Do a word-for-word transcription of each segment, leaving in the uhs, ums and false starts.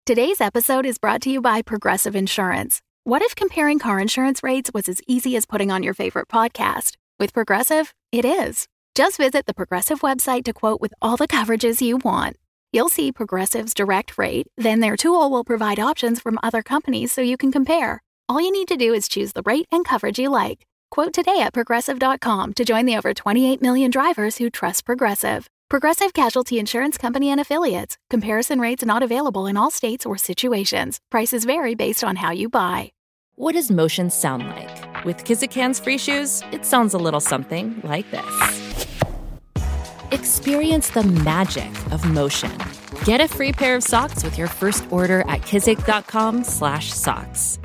Today's episode is brought to you by Progressive Insurance. What if comparing car insurance rates was as easy as putting on your favorite podcast? With Progressive, it is. Just visit the Progressive website to quote with all the coverages you want. You'll see Progressive's direct rate, then their tool will provide options from other companies so you can compare. All you need to do is choose the rate and coverage you like. Quote today at Progressive dot com to join the over twenty-eight million drivers who trust Progressive. Progressive Casualty Insurance Company and Affiliates. Comparison rates not available in all states or situations. Prices vary based on how you buy. What does motion sound like? With Kizikans free shoes, it sounds a little something like this. Experience the magic of motion. Get a free pair of socks with your first order at kizik dot com slash socks.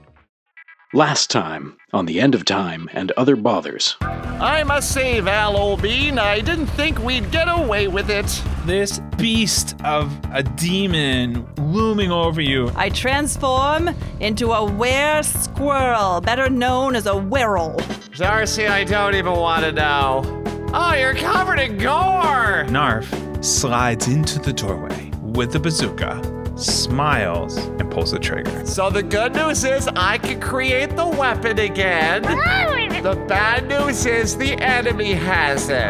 Last time on The End of Time and Other Bothers. I must say, Val, old bean, I didn't think we'd get away with it. This beast of a demon looming over you. I transform into a were-squirrel, better known as a werewolf. Darcy, I don't even want to know. Oh, you're covered in gore! Narf slides into the doorway with the bazooka, smiles, and pulls the trigger. So the good news is I can create the weapon again. The bad news is the enemy has it.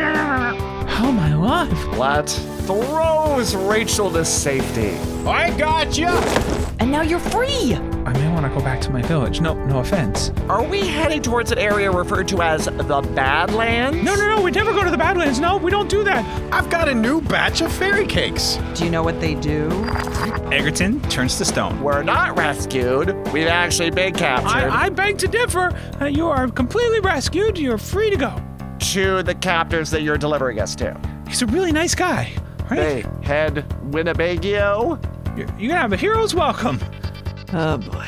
Oh, my life. What throws Rachel to safety? I got you! And now you're free! I may want to go back to my village. No, no offense. Are we heading towards an area referred to as the Badlands? No, no, no, we never go to the Badlands. No, we don't do that. I've got a new batch of fairy cakes. Do you know what they do? Egerton turns to stone. We're not rescued. We've actually been captured. I, I beg to differ. Uh, you are completely rescued. You're free to go. To the captors that you're delivering us to. He's a really nice guy, right? Hey, head Winnebago? You're, you're gonna have a hero's welcome. Oh, boy.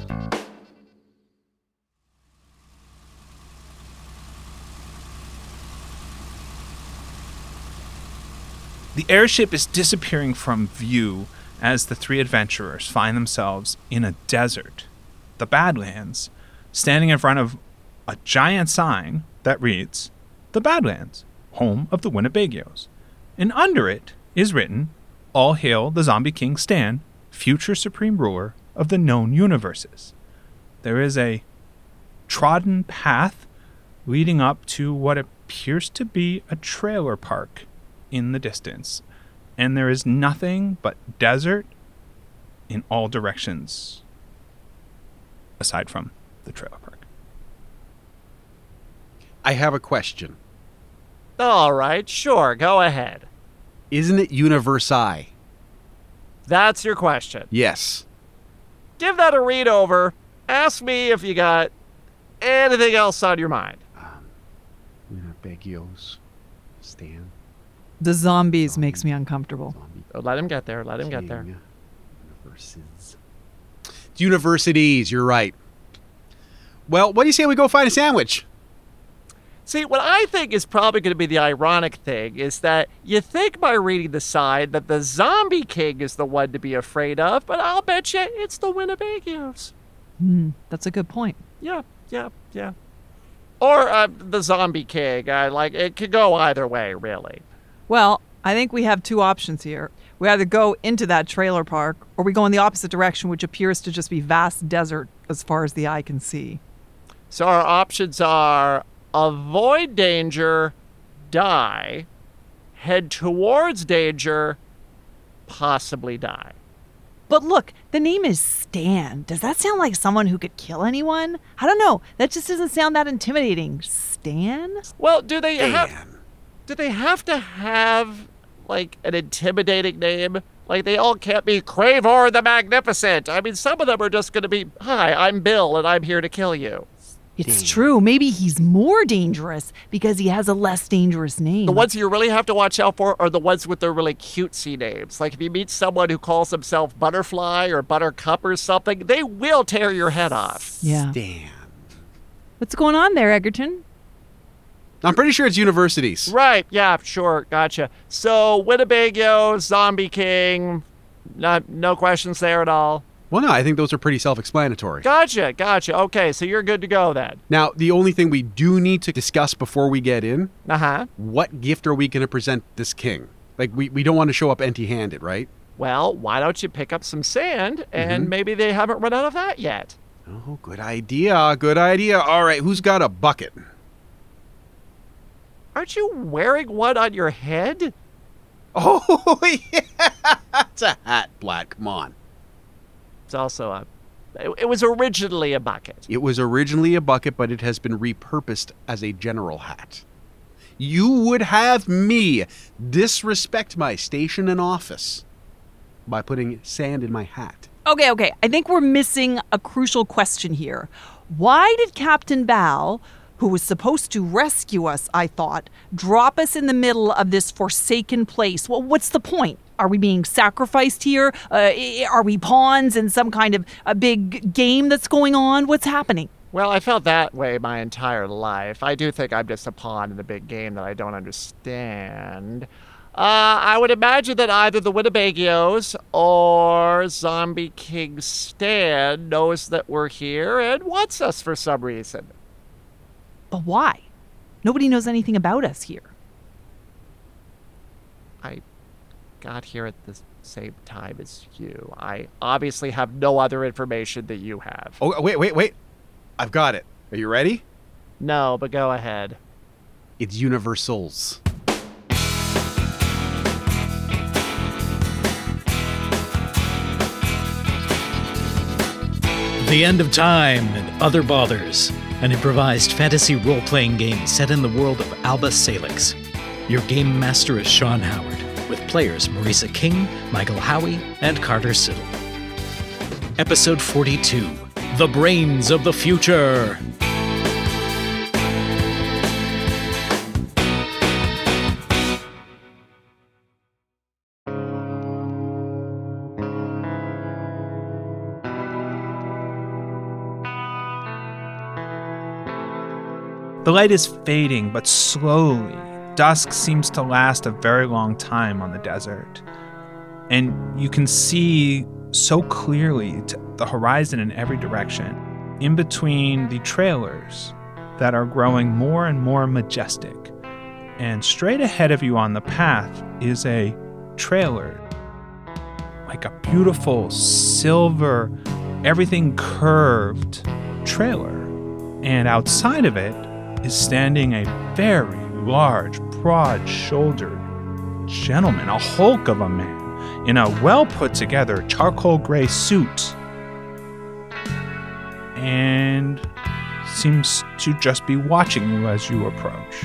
The airship is disappearing from view as the three adventurers find themselves in a desert, the Badlands, standing in front of a giant sign that reads, "The Badlands, home of the Winnebagios." And under it is written, "All hail the Zombie King Stan, future supreme ruler of the known universes." There is a trodden path leading up to what appears to be a trailer park in the distance, and there is nothing but desert in all directions aside from the trailer park. I have a question. All right, sure, go ahead. Isn't it Universi? That's your question. Yes. Give that a read over. Ask me if you got anything else on your mind. Um, Winnebagios. Stan. The zombies makes me uncomfortable. Zombie Oh, let him get there, let him get there. King. Universes. It's universities, you're right. Well, what do you say we go find a sandwich? See, what I think is probably going to be the ironic thing is that you think by reading the sign that the Zombie King is the one to be afraid of, but I'll bet you it's the Winnebagios. Hmm, that's a good point. Yeah, yeah, yeah. Or uh, the Zombie King. Uh, like, it could go either way, really. Well, I think we have two options here. We either go into that trailer park, or we go in the opposite direction, which appears to just be vast desert as far as the eye can see. So our options are avoid danger, die, head towards danger, possibly die. But look, the name is Stan. Does that sound like someone who could kill anyone? I don't know. That just doesn't sound that intimidating. Stan? Well, do they Dan. have do they have to have like an intimidating name? Like they all can't be Cravor the Magnificent. I mean, some of them are just going to be, "Hi, I'm Bill and I'm here to kill you." It's true. Maybe he's more dangerous because he has a less dangerous name. The ones you really have to watch out for are the ones with their really cutesy names. Like if you meet someone who calls himself Butterfly or Buttercup or something, they will tear your head off. Yeah. Stan. What's going on there, Egerton? I'm pretty sure it's universities. Right, yeah, sure, gotcha. So Winnebago, Zombie King, not, no questions there at all. Well, no, I think those are pretty self-explanatory. Gotcha, gotcha. Okay, so you're good to go then. Now, the only thing we do need to discuss before we get in, Uh-huh. what gift are we going to present this king? Like, we, we don't want to show up empty-handed, right? Well, why don't you pick up some sand, and Mhm. maybe they haven't run out of that yet. Oh, good idea. Good idea. All right, who's got a bucket? Aren't you wearing one on your head? Oh, yeah. It's a hat, Blatt. Come on. It's also a... It, it was originally a bucket. It was originally a bucket, but it has been repurposed as a general hat. You would have me disrespect my station and office by putting sand in my hat. Okay, okay. I think we're missing a crucial question here. Why did Captain Bal, who was supposed to rescue us, I thought, drop us in the middle of this forsaken place? Well, what's the point? Are we being sacrificed here? Uh, are we pawns in some kind of a big game that's going on? What's happening? Well, I felt that way my entire life. I do think I'm just a pawn in a big game that I don't understand. Uh, I would imagine that either the Winnebagios or Zombie King Stan knows that we're here and wants us for some reason. But why? Nobody knows anything about us here. I got here at the same time as you. I obviously have no other information that you have. Oh, wait, wait, wait. I've got it. Are you ready? No, but go ahead. It's Universals. The End of Time and Other Bothers, an improvised fantasy role-playing game set in the world of Alba Salix. Your game master is Sean Howard, with players Marisa King, Michael Howie, and Carter Siddle. Episode forty-two, The Brains of the Future. The light is fading, but slowly. Dusk seems to last a very long time on the desert. And you can see so clearly to the horizon in every direction, in between the trailers that are growing more and more majestic. And straight ahead of you on the path is a trailer, like a beautiful silver, everything curved trailer. And outside of it is standing a very large, broad-shouldered gentleman, a hulk of a man, in a well-put-together charcoal gray suit, and seems to just be watching you as you approach.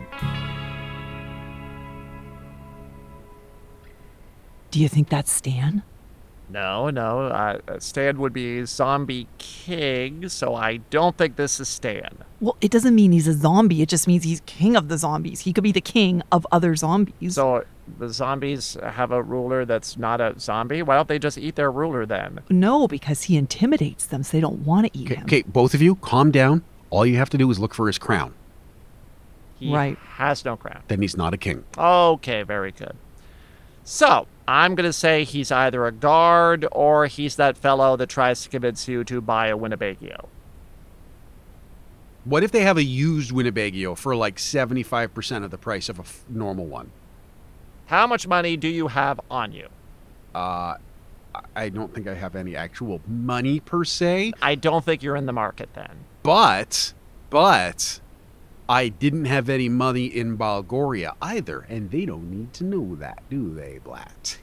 Do you think that's Stan? No, no. Uh, Stan would be Zombie King, so I don't think this is Stan. Well, it doesn't mean he's a zombie. It just means he's king of the zombies. He could be the king of other zombies. So the zombies have a ruler that's not a zombie? Why don't they just eat their ruler then? No, because he intimidates them, so they don't want to eat Okay, him. okay, both of you, calm down. All you have to do is look for his crown. He Right. has no crown. Then he's not a king. Okay, very good. So, I'm going to say he's either a guard or he's that fellow that tries to convince you to buy a Winnebagio. What if they have a used Winnebago for like seventy-five percent of the price of a f- normal one? How much money do you have on you? Uh, I don't think I have any actual money per se, I don't think you're in the market then. but, but, I didn't have any money in Bulgaria either, and they don't need to know that, do they, Blatt?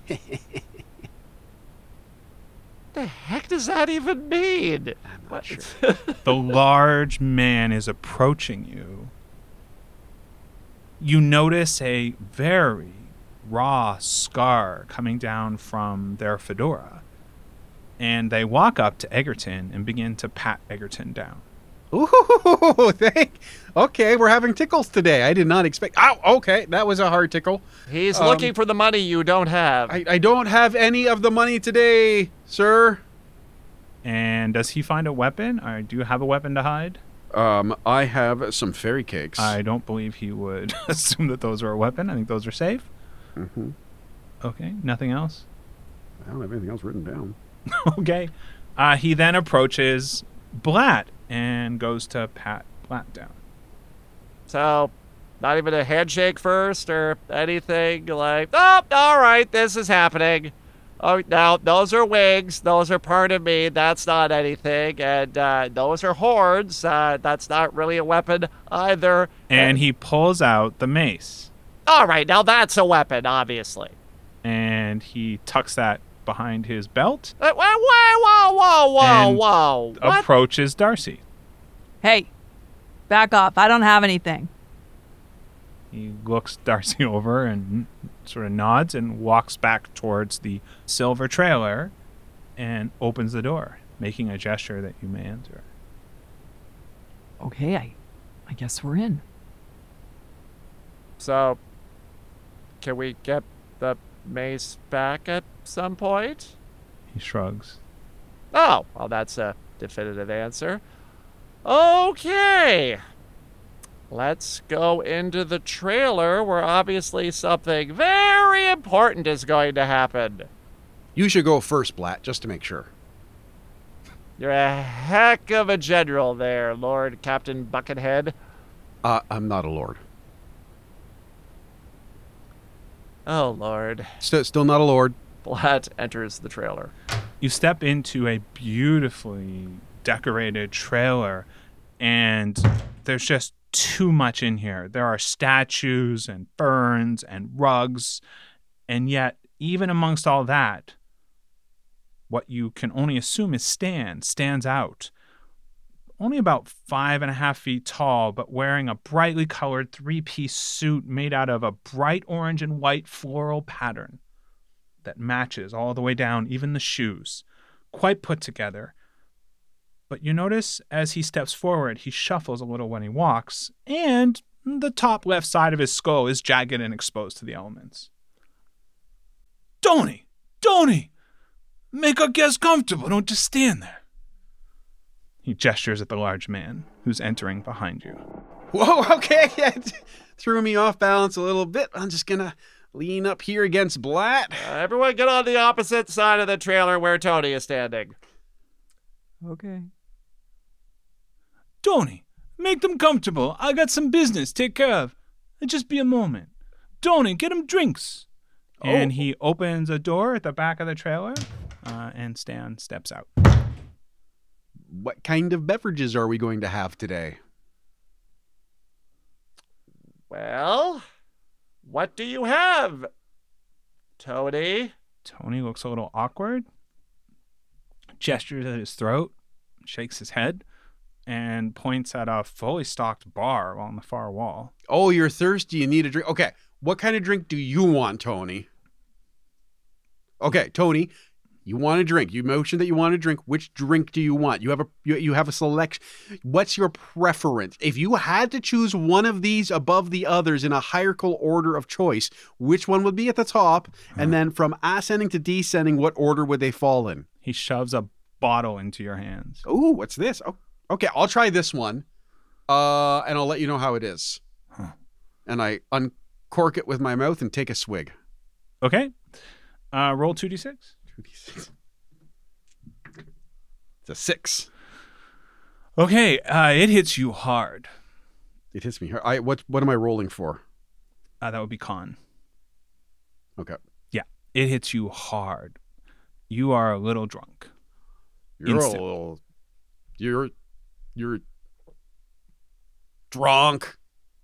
The heck does that even mean? I'm not sure. The large man is approaching you. You notice a very raw scar coming down from their fedora. And they walk up to Egerton and begin to pat Egerton down. Ooh, thank. Okay, we're having tickles today. I did not expect. Ow, okay, that was a hard tickle. He's Um, looking for the money you don't have. I, I don't have any of the money today, sir. And does he find a weapon? Or do you have a weapon to hide? Um, I have some fairy cakes. I don't believe he would assume that those are a weapon. I think those are safe. Mm-hmm. Okay, nothing else? I don't have anything else written down. Okay. Uh, he then approaches Blatt and goes to pat Blatt down. So, not even a handshake first or anything like, oh, all right, this is happening. Oh, now, those are wings. Those are part of me. That's not anything. And uh, those are horns. Uh, that's not really a weapon either. And he pulls out the mace. All right, now that's a weapon, obviously. And he tucks that behind his belt. Uh, whoa, whoa, whoa, whoa, and whoa. What? approaches Darcy. Hey, back off. I don't have anything. He looks Darcy over and sort of nods and walks back towards the silver trailer and opens the door, making a gesture that you may enter. Okay, I, I guess we're in. So, can we get the mace back at some point? He shrugs. Oh, well, that's a definitive answer. Okay. Let's go into the trailer where obviously something very important is going to happen. You should go first, Blatt, just to make sure. You're a heck of a general there, Lord Captain Buckethead. Uh, I'm not a lord. Oh, Lord. St- still not a lord. Blatt enters the trailer. You step into a beautifully decorated trailer, and there's just too much in here. There are statues and ferns and rugs, and yet, even amongst all that, what you can only assume is Stan stands out. Only about five and a half feet tall, but wearing a brightly colored three-piece suit made out of a bright orange and white floral pattern that matches all the way down, even the shoes. Quite put together. But you notice as he steps forward, he shuffles a little when he walks, and the top left side of his skull is jagged and exposed to the elements. Tony! Tony! Make our guests comfortable, don't just stand there. He gestures at the large man who's entering behind you. Whoa, okay. It threw me off balance a little bit. I'm just going to lean up here against Blatt. Uh, everyone get on the opposite side of the trailer where Tony is standing. Okay. Tony, make them comfortable. I got some business to take care of. Just be a moment. Tony, get them drinks. Oh. And he opens a door at the back of the trailer, uh, and Stan steps out. What kind of beverages are we going to have today? Well, what do you have, Tony? Tony looks a little awkward, gestures at his throat, shakes his head, and points at a fully stocked bar on the far wall. Oh, you're thirsty. You need a drink. Okay. What kind of drink do you want, Tony? Okay, Tony, you want a drink. You mentioned that you want a drink. Which drink do you want? You have a you, you have a selection. What's your preference? If you had to choose one of these above the others in a hierarchical order of choice, which one would be at the top? And then from ascending to descending, what order would they fall in? He shoves a bottle into your hands. Ooh, what's this? Oh, okay, I'll try this one, uh, and I'll let you know how it is. Huh. And I uncork it with my mouth and take a swig. Okay. Uh, roll two d six. two d six. It's a six. Okay, uh, it hits you hard. It hits me hard. I, what, what am I rolling for? Uh, that would be con. Okay. Yeah, it hits you hard. You are a little drunk. You're Instant. a little... You're... You're... drunk.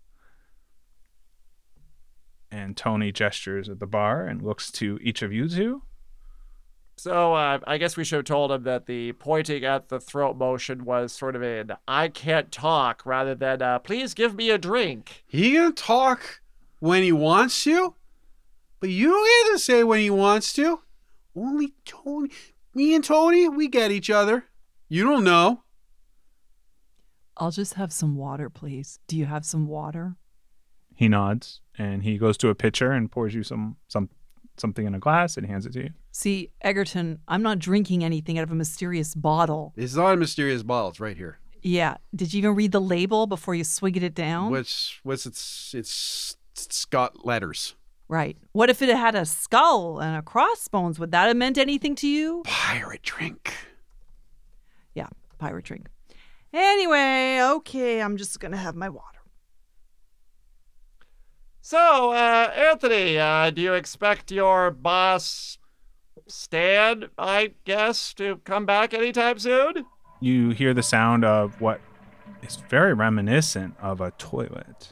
And Tony gestures at the bar and looks to each of you two. So uh, I guess we should have told him that the pointing at the throat motion was sort of an I can't talk rather than uh, please give me a drink. He gonna talk when he wants to, but you don't get to say when he wants to. Only Tony, me and Tony, we get each other. You don't know. I'll just have some water, please. Do you have some water? He nods and he goes to a pitcher and pours you some some something in a glass and hands it to you. See, Egerton, I'm not drinking anything out of a mysterious bottle. It's not a mysterious bottle. It's right here. Yeah. Did you even read the label before you swig it down? What's what's it's it's it's got letters. Right. What if it had a skull and a crossbones? Would that have meant anything to you? Pirate drink. Yeah, pirate drink. Anyway, okay, I'm just going to have my water. So, uh, Anthony, uh, do you expect your boss Stan, I guess, to come back anytime soon? You hear the sound of what is very reminiscent of a toilet.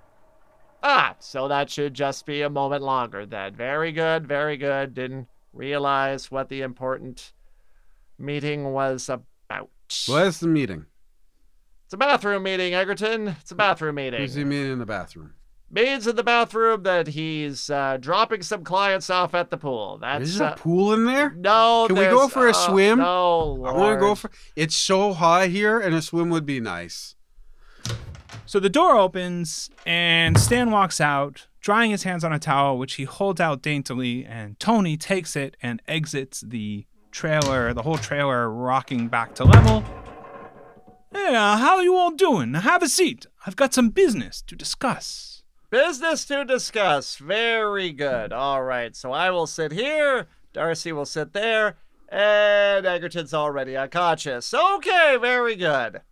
Ah, so that should just be a moment longer then. Very good, very good. Didn't realize what the important meeting was about. What's the meeting? It's a bathroom meeting, Egerton. It's a bathroom meeting. Who's he meeting in the bathroom? Means in the bathroom that he's uh, dropping some clients off at the pool. That's Is there uh, a pool in there? No, Can we there's- go for a uh, swim? No, Lord. I want to go for. It's so high here, and a swim would be nice. So the door opens, and Stan walks out, drying his hands on a towel, which he holds out daintily, and Tony takes it and exits the trailer, the whole trailer rocking back to level. Hey, uh, how you all doing? Have a seat. I've got some business to discuss. Business to discuss. Very good. All right, so I will sit here. Darcy will sit there. And Egerton's already unconscious. Okay, very good.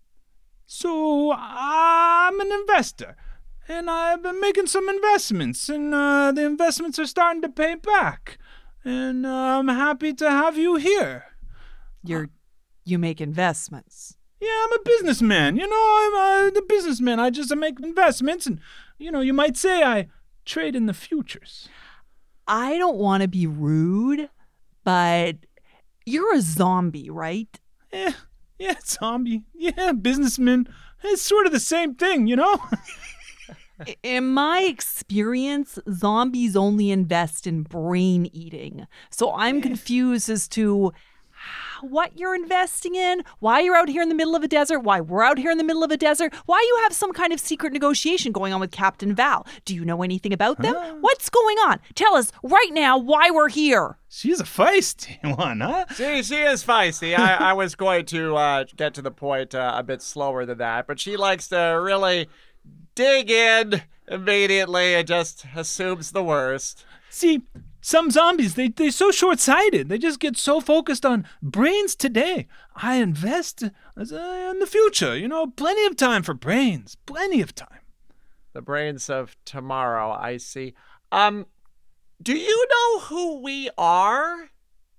So I'm an investor, and I've been making some investments, and uh, the investments are starting to pay back. And uh, I'm happy to have you here. You're, you make investments. Yeah, I'm a businessman. You know, I'm uh, a businessman. I just make investments, and, you know, you might say I trade in the futures. I don't want to be rude, but you're a zombie, right? Yeah, yeah, zombie. Yeah, businessman. It's sort of the same thing, you know? I- In my experience, zombies only invest in brain eating. So I'm confused as to what you're investing in, why you're out here in the middle of a desert, why we're out here in the middle of a desert, why you have some kind of secret negotiation going on with Captain Val. Do you know anything about them? Huh? What's going on? Tell us right now why we're here. She's a feisty one, huh? See, she is feisty. I, I was going to uh, get to the point uh, a bit slower than that, but she likes to really dig in immediately and just assumes the worst. See, some zombies, they, they're so short-sighted. They just get so focused on brains today. I invest as, uh, in the future. You know, plenty of time for brains. Plenty of time. The brains of tomorrow, I see. Um, do you know who we are?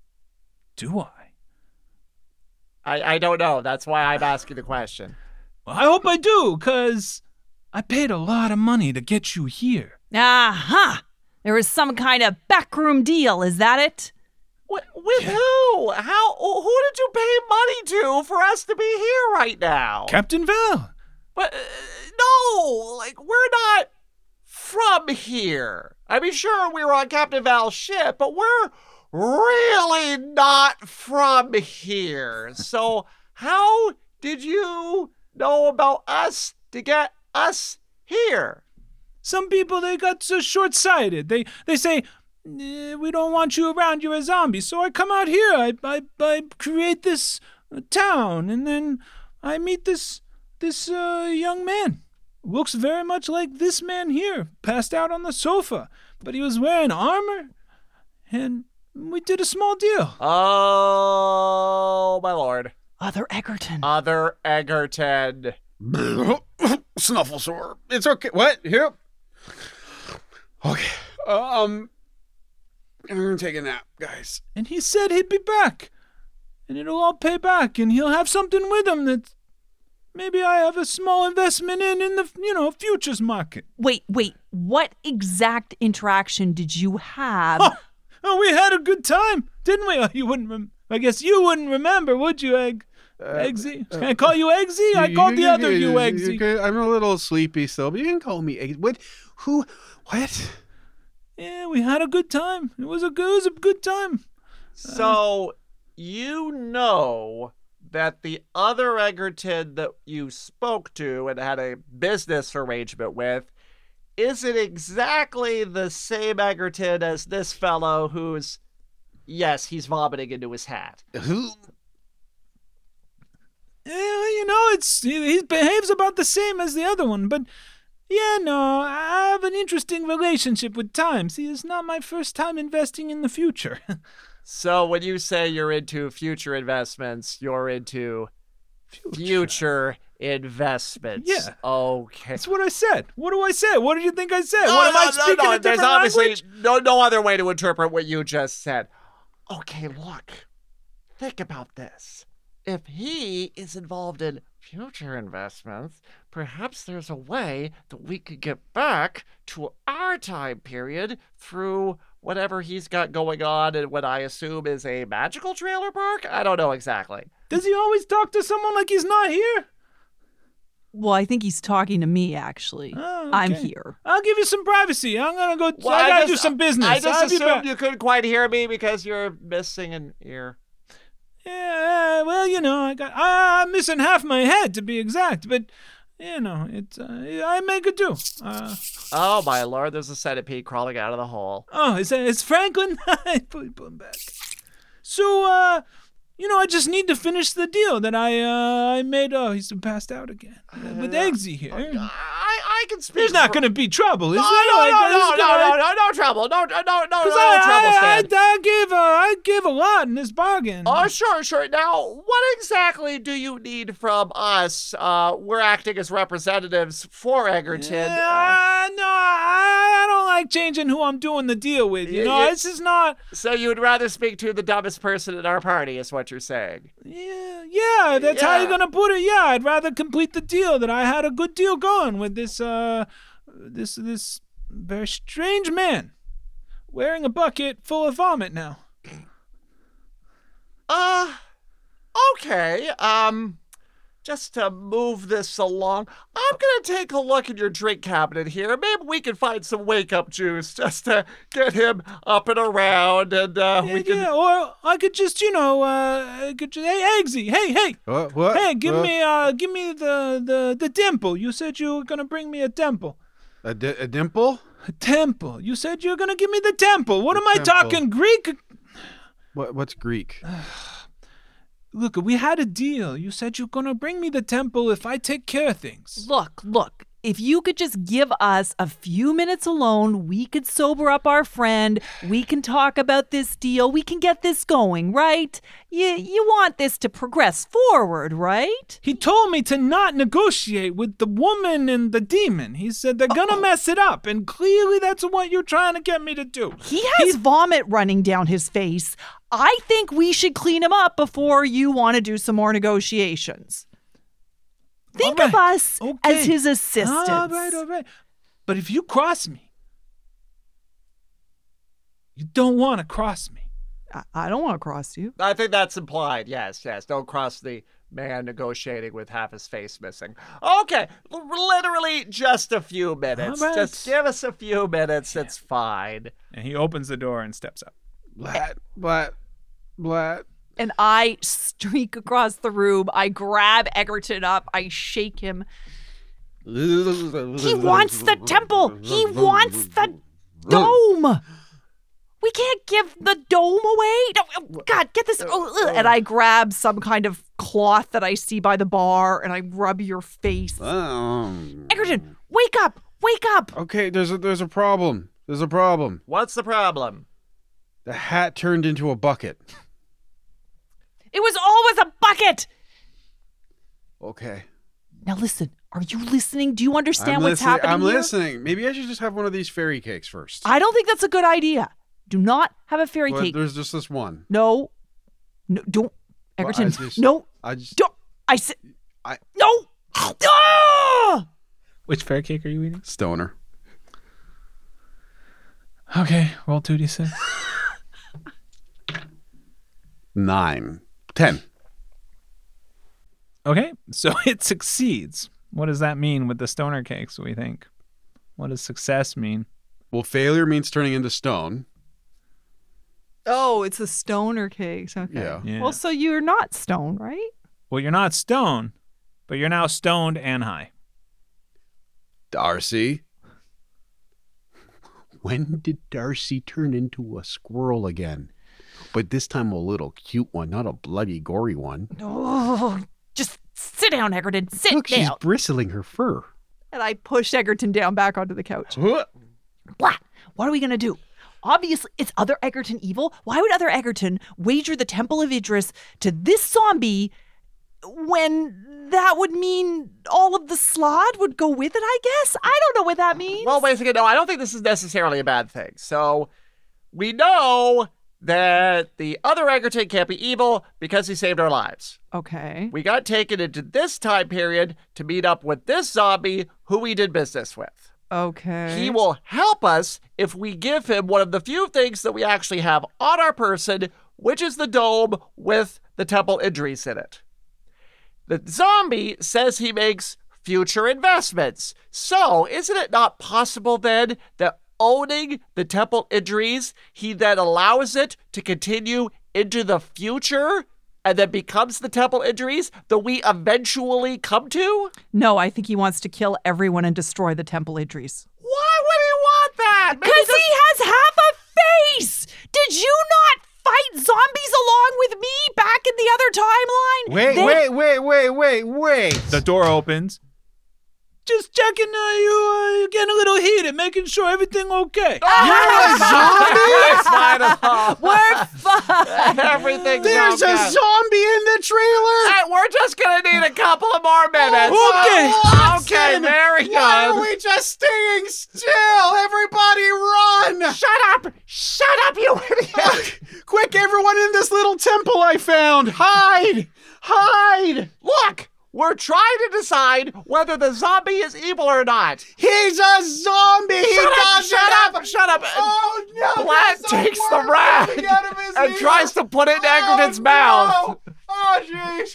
Do I? I, I don't know. That's why I'm asking the question. Well, I hope I do, because I paid a lot of money to get you here. Aha! There was some kind of backroom deal, is that it? With, with who? How? Who did you pay money to for us to be here right now? Captain Val. But uh, no, like we're not from here. I mean, sure, we were on Captain Val's ship, but we're really not from here. So how did you know about us to get us here? Some people, they got so short-sighted. They they say, eh, we don't want you around, you're a zombie. So I come out here, I I, I create this uh, town, and then I meet this this uh, young man. Looks very much like this man here, passed out on the sofa. But he was wearing armor, and we did a small deal. Oh, my lord. Other Egerton. Other Egerton. Snuffle sore. It's okay. What? Here. Okay. Uh, um, I'm gonna take a nap, guys. And he said he'd be back, and it'll all pay back, and he'll have something with him that maybe I have a small investment in in the, you know, futures market. Wait, wait. What exact interaction did you have? Oh, oh we had a good time, didn't we? Oh, you wouldn't. Rem- I guess you wouldn't remember, would you, Egg? Eggsy? Can I call you Eggsy? I called the other you Eggsy. can- I'm a little sleepy still, but you can call me Eggsy. What? Who? What? Yeah, we had a good time. It was a good, it was a good time. So you know that the other Egerton that you spoke to and had a business arrangement with isn't exactly the same Egerton as this fellow who's, yes, he's vomiting into his hat. Who? Yeah, you know, it's he, he behaves about the same as the other one, but yeah, no, I have an interesting relationship with time. See, it's not my first time investing in the future. So when you say you're into future investments, you're into future investments. Yeah. Okay. That's what I said. What do I say? What did you think I said? No, what am no, I no, speaking no, a There's different obviously language? no no other way to interpret what you just said. Okay, look. Think about this. If he is involved in future investments, perhaps there's a way that we could get back to our time period through whatever he's got going on in what I assume is a magical trailer park? I don't know exactly. Does he always talk to someone like he's not here? Well, I think he's talking to me, actually. Oh, okay. I'm here. I'll give you some privacy. I'm gonna go. Well, I gotta just, do some business. I just I'll be assumed back. you couldn't quite hear me because you're missing an ear. Yeah, well, you know, I got. I, I'm missing half my head to be exact, but you know, it's. Uh, I make it do. Uh, Oh, my lord, there's a centipede crawling out of the hole. oh, is that? It's Franklin. put, put him back. So, uh. You know, I just need to finish the deal that I uh, I made. Oh, he's passed out again. Uh, with Eggsy here. I, I can speak. There's not for- going to be trouble, is No, there? no, Like, no, this no, is no, gonna- no, no, no trouble. No, no, no, no, Cause no I, trouble, I, Stan. I, I give a, I give a lot in this bargain. Oh, sure, sure. Now, what exactly do you need from us? Uh, we're acting as representatives for Egerton. Yeah, uh, no, I, I don't like changing who I'm doing the deal with. You Yeah, know, yeah. this is not. So you would rather speak to the dumbest person in our party, is what you're saying? Yeah, yeah, that's how Yeah. you're gonna put it. Yeah, I'd rather complete the deal that I had a good deal going with this, uh, this, this very strange man wearing a bucket full of vomit now. Uh, okay. Um, just to move this along, I'm gonna take a look in your drink cabinet here. Maybe we can find some wake-up juice just to get him up and around, and uh, Yeah, we can. yeah, or I could just, you know, uh, I could just, hey, Eggsy, hey, hey, What? What? hey, give What? me, uh, give me the, the, the dimple. You said you were gonna bring me a temple. A, di- a dimple? A temple. You said you were gonna give me the temple. What The am I temple. talking Greek? What? What's Greek? Look, we had a deal. You said you're gonna bring me the temple if I take care of things. Look, look. If you could just give us a few minutes alone, we could sober up our friend. We can talk about this deal. We can get this going, right? You, you want this to progress forward, right? He told me to not negotiate with the woman and the demon. He said they're gonna mess it up, and clearly that's what you're trying to get me to do. He has vomit running down his face. I think we should clean him up before you want to do some more negotiations. Think All of right. us Okay. as his assistants. All right, all right. But if you cross me, you don't want to cross me. I, I don't want to cross you. I think that's implied. Yes, yes. Don't cross the man negotiating with half his face missing. Okay, l- literally just a few minutes. All right. Just give us a few minutes. It's fine. And he opens the door and steps up. Blat, blat, blat. And I streak across the room. I grab Egerton up. I shake him. He wants the temple. He wants the dome. We can't give the dome away. No, oh, God, get this. Oh, ugh. And I grab some kind of cloth that I see by the bar and I rub your face. Um, Egerton, wake up. Wake up. okay, there's a there's a problem. There's a problem. What's the problem? The hat turned into a bucket. It was always a bucket. Okay. Now listen. Are you listening? Do you understand I'm what's listening. happening I'm here? listening. Maybe I should just have one of these fairy cakes first. I don't think that's a good idea. Do not have a fairy Well, cake. there's just this one. No. No, don't. Well, I Egerton, just- no. I just Don't. I said. I- No. Ah! Which fair cake are you eating? stoner. Okay, roll two d six. Nine. Ten. Okay, so it succeeds. What does that mean with the stoner cakes, we think? What does success mean? Well, failure means turning into stone. Oh, it's a stoner cake. Okay. Yeah. Yeah. Well, so you're not stoned, right? Well, you're not stoned, but you're now stoned and high. Darcy. When did Darcy turn into a squirrel again? But this time a little cute one, not a bloody, gory one. Oh, just sit down, Egerton. Sit Look, she's down. bristling her fur. And I push Egerton down back onto the couch. Huh? Blah. What are we going to do? Obviously, it's other Egerton evil. Why would other Egerton wager the Temple of Idris to this zombie when that would mean all of the slod would go with it, I guess? I don't know what that means. Well, wait a second. No, I don't think this is necessarily a bad thing. So we know that the other Egerton can't be evil because he saved our lives. Okay. We got taken into this time period to meet up with this zombie who we did business with. Okay. He will help us if we give him one of the few things that we actually have on our person, which is the dome with the Temple Idris in it. The zombie says he makes future investments. So, isn't it not possible then that owning the Temple Idris, he then allows it to continue into the future and then becomes the Temple Idris that we eventually come to? No, I think he wants to kill everyone and destroy the Temple Idris. Why would he want that? Maybe Because this- he has half a face! Did you not fight zombies along with me back in the other timeline? Wait, They- wait, wait, wait, wait, wait. The door opens. Just checking uh, you, uh, you're getting a little heated, making sure everything okay. You're a zombie? It's fine at all. We're fine. Everything's There's okay. a zombie in the trailer. Hey, we're just gonna need a couple of more minutes. Okay. Okay, very good. Why are we just staying still? Everybody run! Shut up! Shut up, you idiot! Quick, everyone in this little temple I found! Hide! Hide! Look, we're trying to decide whether the zombie is evil or not. He's a zombie! He Shut up! doesn't Shut have- up! Shut up! Oh no! Blatt there's some takes the worm rat coming out of his and ear. tries to put it in Egerton's Oh, mouth. no. Oh jeez.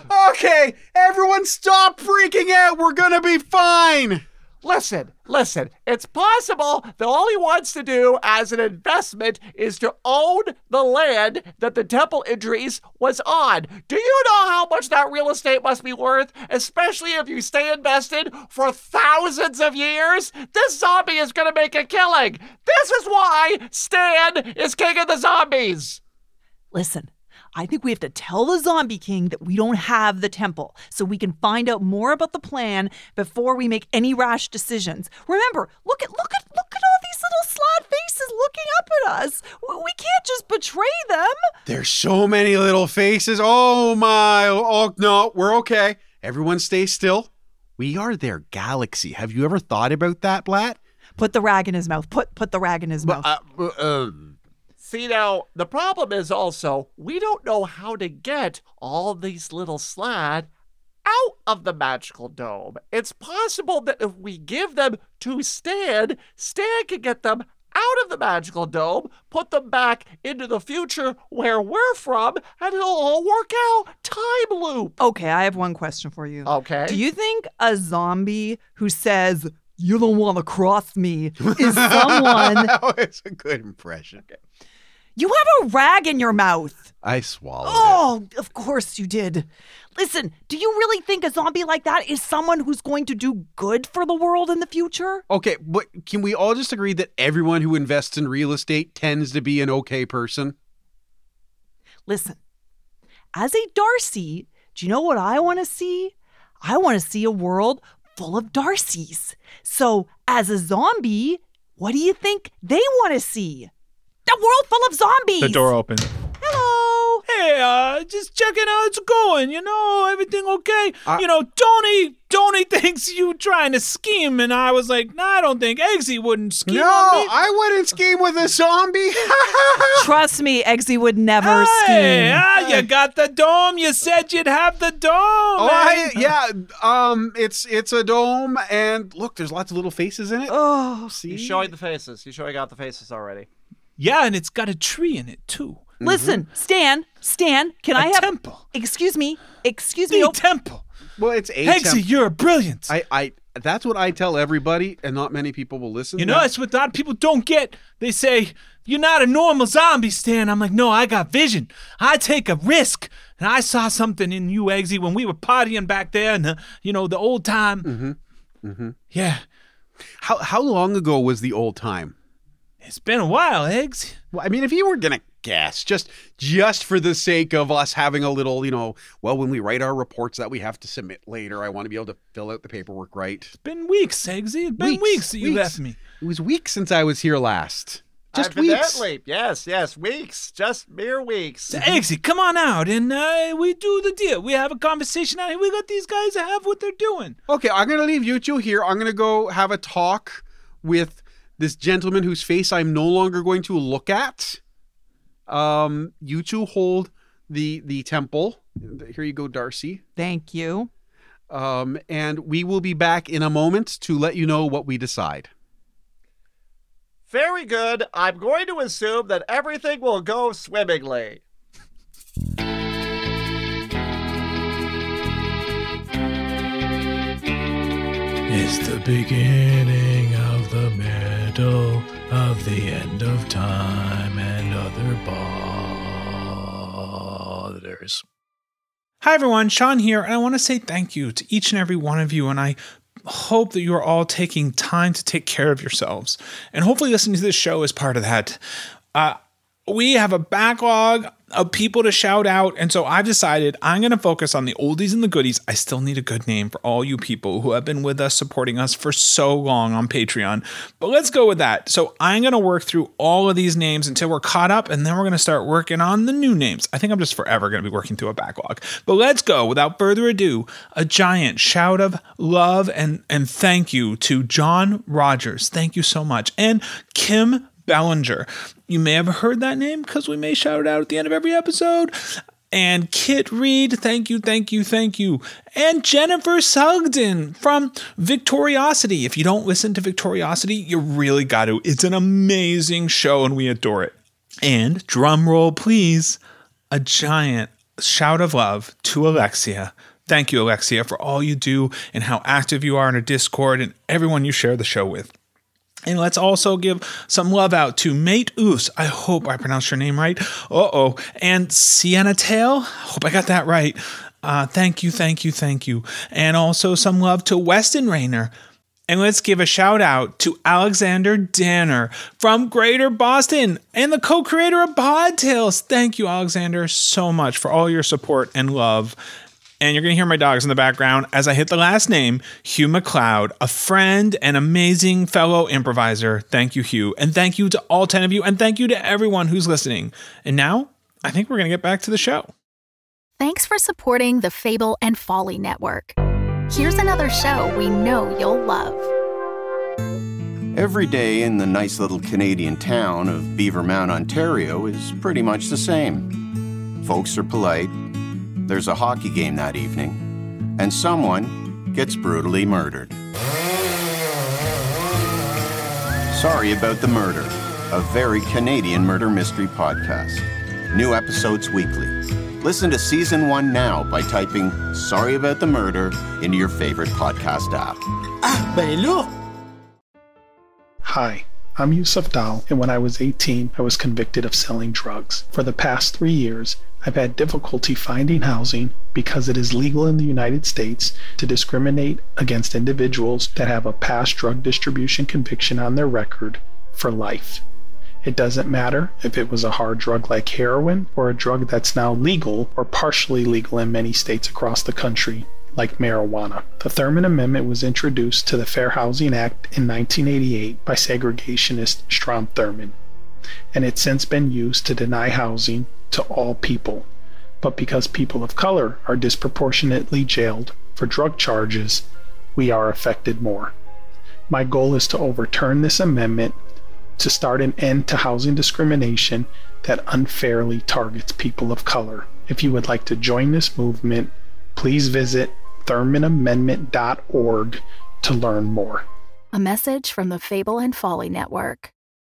Okay, everyone stop freaking out. We're gonna be fine. Listen, listen, it's possible that all he wants to do as an investment is to own the land that the Temple Idris was on. Do you know how much that real estate must be worth? Especially if you stay invested for thousands of years? This zombie is going to make a killing. This is why Stan is king of the zombies. Listen, I think we have to tell the Zombie King that we don't have the temple so we can find out more about the plan before we make any rash decisions. Remember, look at look at look at all these little slot faces looking up at us. We we can't just betray them. There's so many little faces. Oh my. Oh no, we're okay. Everyone stay still. We are their galaxy. Have you ever thought about that, Blatt? Put the rag in his mouth. Put put the rag in his mouth. Uh, uh, uh, See, now, the problem is also we don't know how to get all these little slad out of the magical dome. It's possible that if we give them to Stan, Stan can get them out of the magical dome, put them back into the future where we're from, and it'll all work out. Time loop. Okay, I have one question for you. Okay. Do you think a zombie who says, "You don't want to cross me," is someone... oh, it's a good impression. You have a rag in your mouth. I swallowed it. Oh, of course you did. Listen, do you really think a zombie like that is someone who's going to do good for the world in the future? Okay, but can we all just agree that everyone who invests in real estate tends to be an okay person? Listen, as a Darcy, do you know what I want to see? I want to see a world full of Darcys. So, as a zombie, what do you think they want to see? A world full of zombies. The door opens. Hello. Hey, uh, just checking how it's going. You know, everything okay? Uh, you know, Tony, Tony thinks you trying to scheme, and I was like, nah, I don't think Eggsy wouldn't scheme No, on me. I wouldn't scheme with a zombie. Trust me, Eggsy would never Hey, scheme. ah, you got the dome. You said you'd have the dome. Oh, I, man. yeah. Um, it's it's a dome, and look, there's lots of little faces in it. Oh, See, He's showing the faces. He's showing out the faces already. Yeah, and it's got a tree in it too. listen, Stan, Stan, can A I have... temple. Excuse me, excuse me. The oh, temple. well, it's a Eggsy, temp- you're brilliant. I, I, that's what I tell everybody, and not many people will listen. You know, That- that's what a lot of people don't get. They say, you're not a normal zombie, Stan. I'm like, no, I got vision. I take a risk. And I saw something in you, Eggsy, when we were partying back there in the, you know, the old time. Mm-hmm. Mm-hmm. Yeah. How how long ago was the old time? It's been a while, Eggs. Well, I mean, if you were gonna guess, just just for the sake of us having a little, you know, well, when we write our reports that we have to submit later, I want to be able to fill out the paperwork right. It's been weeks, Eggsy. It's been weeks, Weeks, that you weeks. left me. It was weeks since I was here last. Just weeks. Evidently. Yes, yes, weeks. Just mere weeks. So, Eggsy, come on out and uh, we do the deal. We have a conversation out here. We got these guys to have what they're doing. Okay, I'm gonna leave you two here. I'm gonna go have a talk with this gentleman whose face I'm no longer going to look at. Um, you two hold the the temple. Here you go, Darcy. Thank you. Um, and we will be back in a moment to let you know what we decide. Very good. I'm going to assume that everything will go swimmingly. It's the beginning of the middle of the end of time and other bothers. Hi everyone, Sean here, and I want to say thank you to each and every one of you, and I hope that you are all taking time to take care of yourselves, and hopefully listening to this show is part of that. Uh, we have a backlog of people to shout out, and so I've decided I'm going to focus on the oldies and the goodies. I still need a good name for all you people who have been with us, supporting us for so long on Patreon, but let's go with that. So I'm going to work through all of these names until we're caught up, and then we're going to start working on the new names. I think I'm just forever going to be working through a backlog, but let's go. Without further ado, a giant shout of love and, and thank you to John Rogers. Thank you so much. And Kim Bellinger. You may have heard that name because we may shout it out at the end of every episode. And Kit Reed, thank you, thank you, thank you. And Jennifer Sugden from Victoriosity. If you don't listen to Victoriosity, you really got to. It's an amazing show and we adore it. And drum roll, please, a giant shout of love to Alexia. Thank you, Alexia, for all you do and how active you are in our Discord and everyone you share the show with. And let's also give some love out to Mate Oos. I hope I pronounced your name right. Uh-oh. And Sienna Tail. Hope I got that right. Uh, thank you, thank you, thank you. And also some love to Weston Rayner. And let's give a shout out to Alexander Danner from Greater Boston and the co-creator of Podtails. Thank you, Alexander, so much for all your support and love. And you're going to hear my dogs in the background as I hit the last name, Hugh McLeod, a friend and amazing fellow improviser. Thank you, Hugh. And thank you to all ten of you. And thank you to everyone who's listening. And now I think we're going to get back to the show. Thanks for supporting the Fable and Folly Network. Here's another show we know you'll love. Every day in the nice little Canadian town of Beavermount, Ontario is pretty much the same. Folks are polite. There's a hockey game that evening, and someone gets brutally murdered. Sorry About the Murder, a very Canadian murder mystery podcast. New episodes weekly. Listen to season one now by typing Sorry About the Murder into your favorite podcast app. Ah, ben là! Hi. I'm Yusuf Dal, and when I was eighteen, I was convicted of selling drugs. For the past three years, I've had difficulty finding housing because it is legal in the United States to discriminate against individuals that have a past drug distribution conviction on their record for life. It doesn't matter if it was a hard drug like heroin or a drug that's now legal or partially legal in many states across the country, like marijuana. The Thurman Amendment was introduced to the Fair Housing Act in nineteen eighty-eight by segregationist Strom Thurmond, and it's since been used to deny housing to all people. But because people of color are disproportionately jailed for drug charges, we are affected more. My goal is to overturn this amendment to start an end to housing discrimination that unfairly targets people of color. If you would like to join this movement, please visit thurman amendment dot org to learn more. A message from the Fable and Folly Network.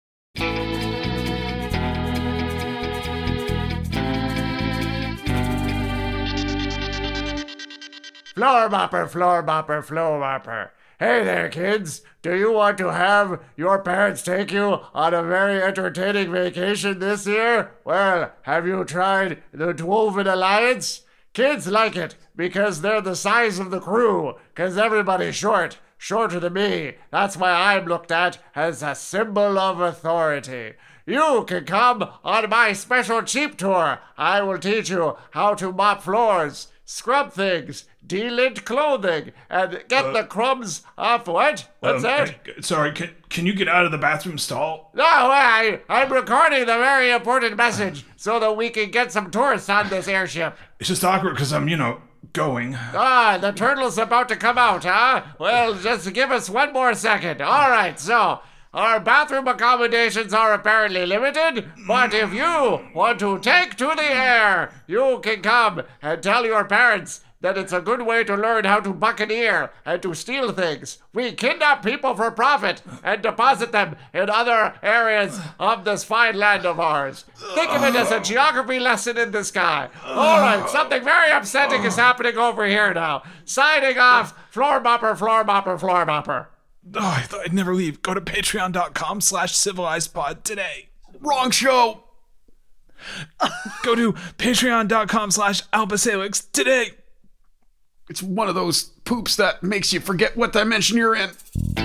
Floor mopper, floor mopper, floor mopper. Hey there, kids. Do you want to have your parents take you on a very entertaining vacation this year? Well, have you tried the Dwoven Alliance? Kids like it because they're the size of the crew, because everybody's short, shorter than me. That's why I'm looked at as a symbol of authority. You can come on my special cheap tour. I will teach you how to mop floors, scrub things, de-lint clothing, and get uh, the crumbs off what? What's um, that? Uh, sorry, can, can you get out of the bathroom stall? No, I, I'm recording the very important message so that we can get some tourists on this airship. It's just awkward because I'm, you know, going. Ah, the turtle's about to come out, huh? Well, just give us one more second. All right, so Our bathroom accommodations are apparently limited, but if you want to take to the air, you can come and tell your parents that it's a good way to learn how to buccaneer and to steal things. We kidnap people for profit and deposit them in other areas of this fine land of ours. Think of it as a geography lesson in the sky. All right, something very upsetting is happening over here now. Signing off, floor mopper, floor mopper, floor mopper. Oh, I thought I'd never leave. Go to patreon.com slash civilizedpod today. Wrong show. Go to patreon.com slash albasalix today. It's one of those poops that makes you forget what dimension you're in.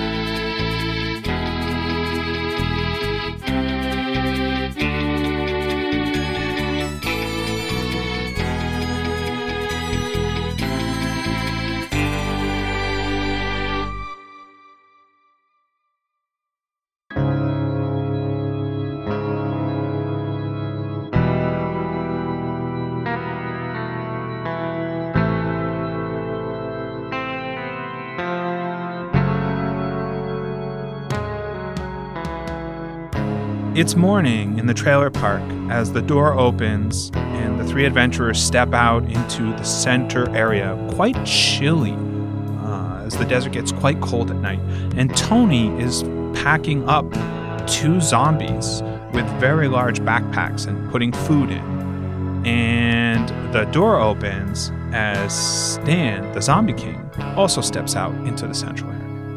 It's morning in the trailer park as the door opens and the three adventurers step out into the center area, quite chilly, uh, as the desert gets quite cold at night. And Tony is packing up two zombies with very large backpacks and putting food in. And the door opens as Stan, the Zombie King, also steps out into the central area.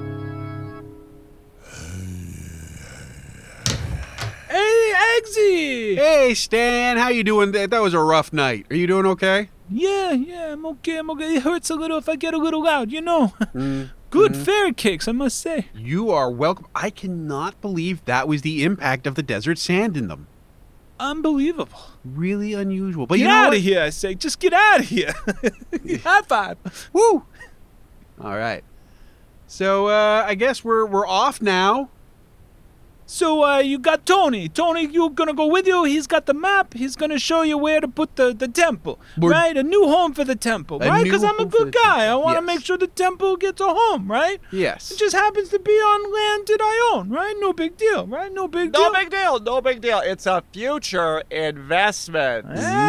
Eggsy! Hey, Stan, how you doing? That was a rough night. Are you doing okay? Yeah, yeah, I'm okay, I'm okay. It hurts a little if I get a little loud, you know. Mm, Good mm. fairy cakes, I must say. You are welcome. I cannot believe that was the impact of the desert sand in them. Unbelievable. Really unusual. But Get you know out what? of here, I say. Just get out of here. High five. Woo! All right. So uh, I guess we're we're off now. So, uh, you got Tony. Tony, you gonna go with you? He's got the map. He's gonna show you where to put the, the temple, We're- right? A new home for the temple, A right? new Because I'm a home for good the guy. temple. I want to Yes. make sure the temple gets a home, right? Yes. It just happens to be on land that I own, right? No big deal, right? No big No deal. big deal, no big deal. It's a future investment.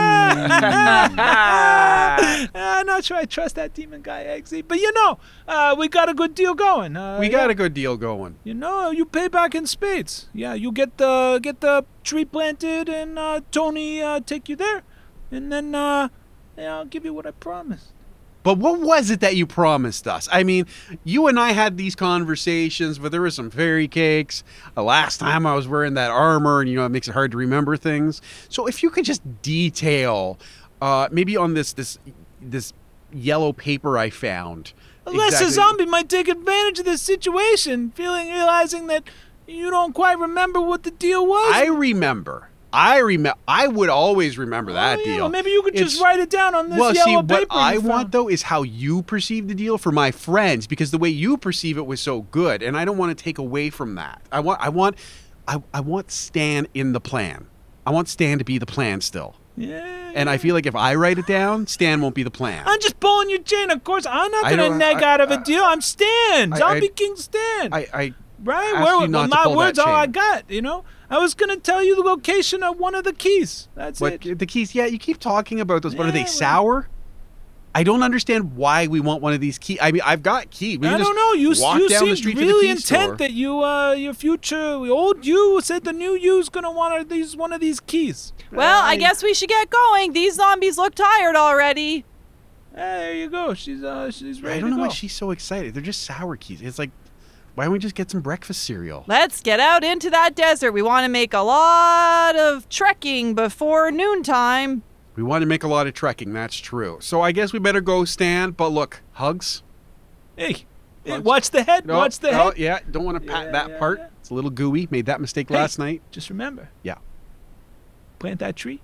I'm not sure I trust that demon guy, Eggsy. But, you know, uh, we got a good deal going. Uh, we yeah. got a good deal going. You know, you pay back in spades. Yeah, you get the get the tree planted, and uh, Tony uh, take you there, and then uh, yeah, I'll give you what I promised. But what was it that you promised us? I mean, you and I had these conversations, but there were some fairy cakes. Uh, last time I was wearing that armor, and, you know, it makes it hard to remember things. So if you could just detail, uh, maybe on this this this yellow paper I found. Unless exactly- a zombie might take advantage of this situation, feeling realizing that you don't quite remember what the deal was. I remember. I remember. I would always remember that Oh, yeah, deal. well, maybe you could just It's- write it down on this Well, yellow see, paper. what I you want found. though is how you perceive the deal for my friends, because the way you perceive it was so good, and I don't want to take away from that. I want, I want, I, I want Stan in the plan. I want Stan to be the plan still. Yeah. And I feel like if I write it down, Stan won't be the plan. I'm just pulling your chain. Of course, I'm not I gonna don't- neg I- out of a I- deal. I'm Stan, I- Zombie I- King Stan. I, I Right? asked Well, you not well, to my pull that words all I chain. got, you know? I was going to tell you the location of one of the keys. That's what it. the keys? Yeah, you keep talking about those, but are Yeah, they well- sour? I don't understand why we want one of these keys. I mean, I've got keys. We I can just don't know. You, walk you down the seemed street to the really key intent store. that you, uh, your future, the old you said the new you's going to want these one of these keys. Well, I Right. guess we should get going. These zombies look tired already. Hey, there you go. She's, uh, she's ready I don't to know go. why she's so excited. They're just sour keys. It's like, why don't we just get some breakfast cereal? Let's get out into that desert. We want to make a lot of trekking before noontime. We want to make a lot of trekking, that's true. So I guess we better go, Stan. But look, hugs. Hey, hey, Hugs. watch the head. No, watch the no, head. yeah, don't want to pat Yeah, that yeah, part. yeah. It's a little gooey. Made that mistake Hey. last night. Just remember, Yeah. plant that tree.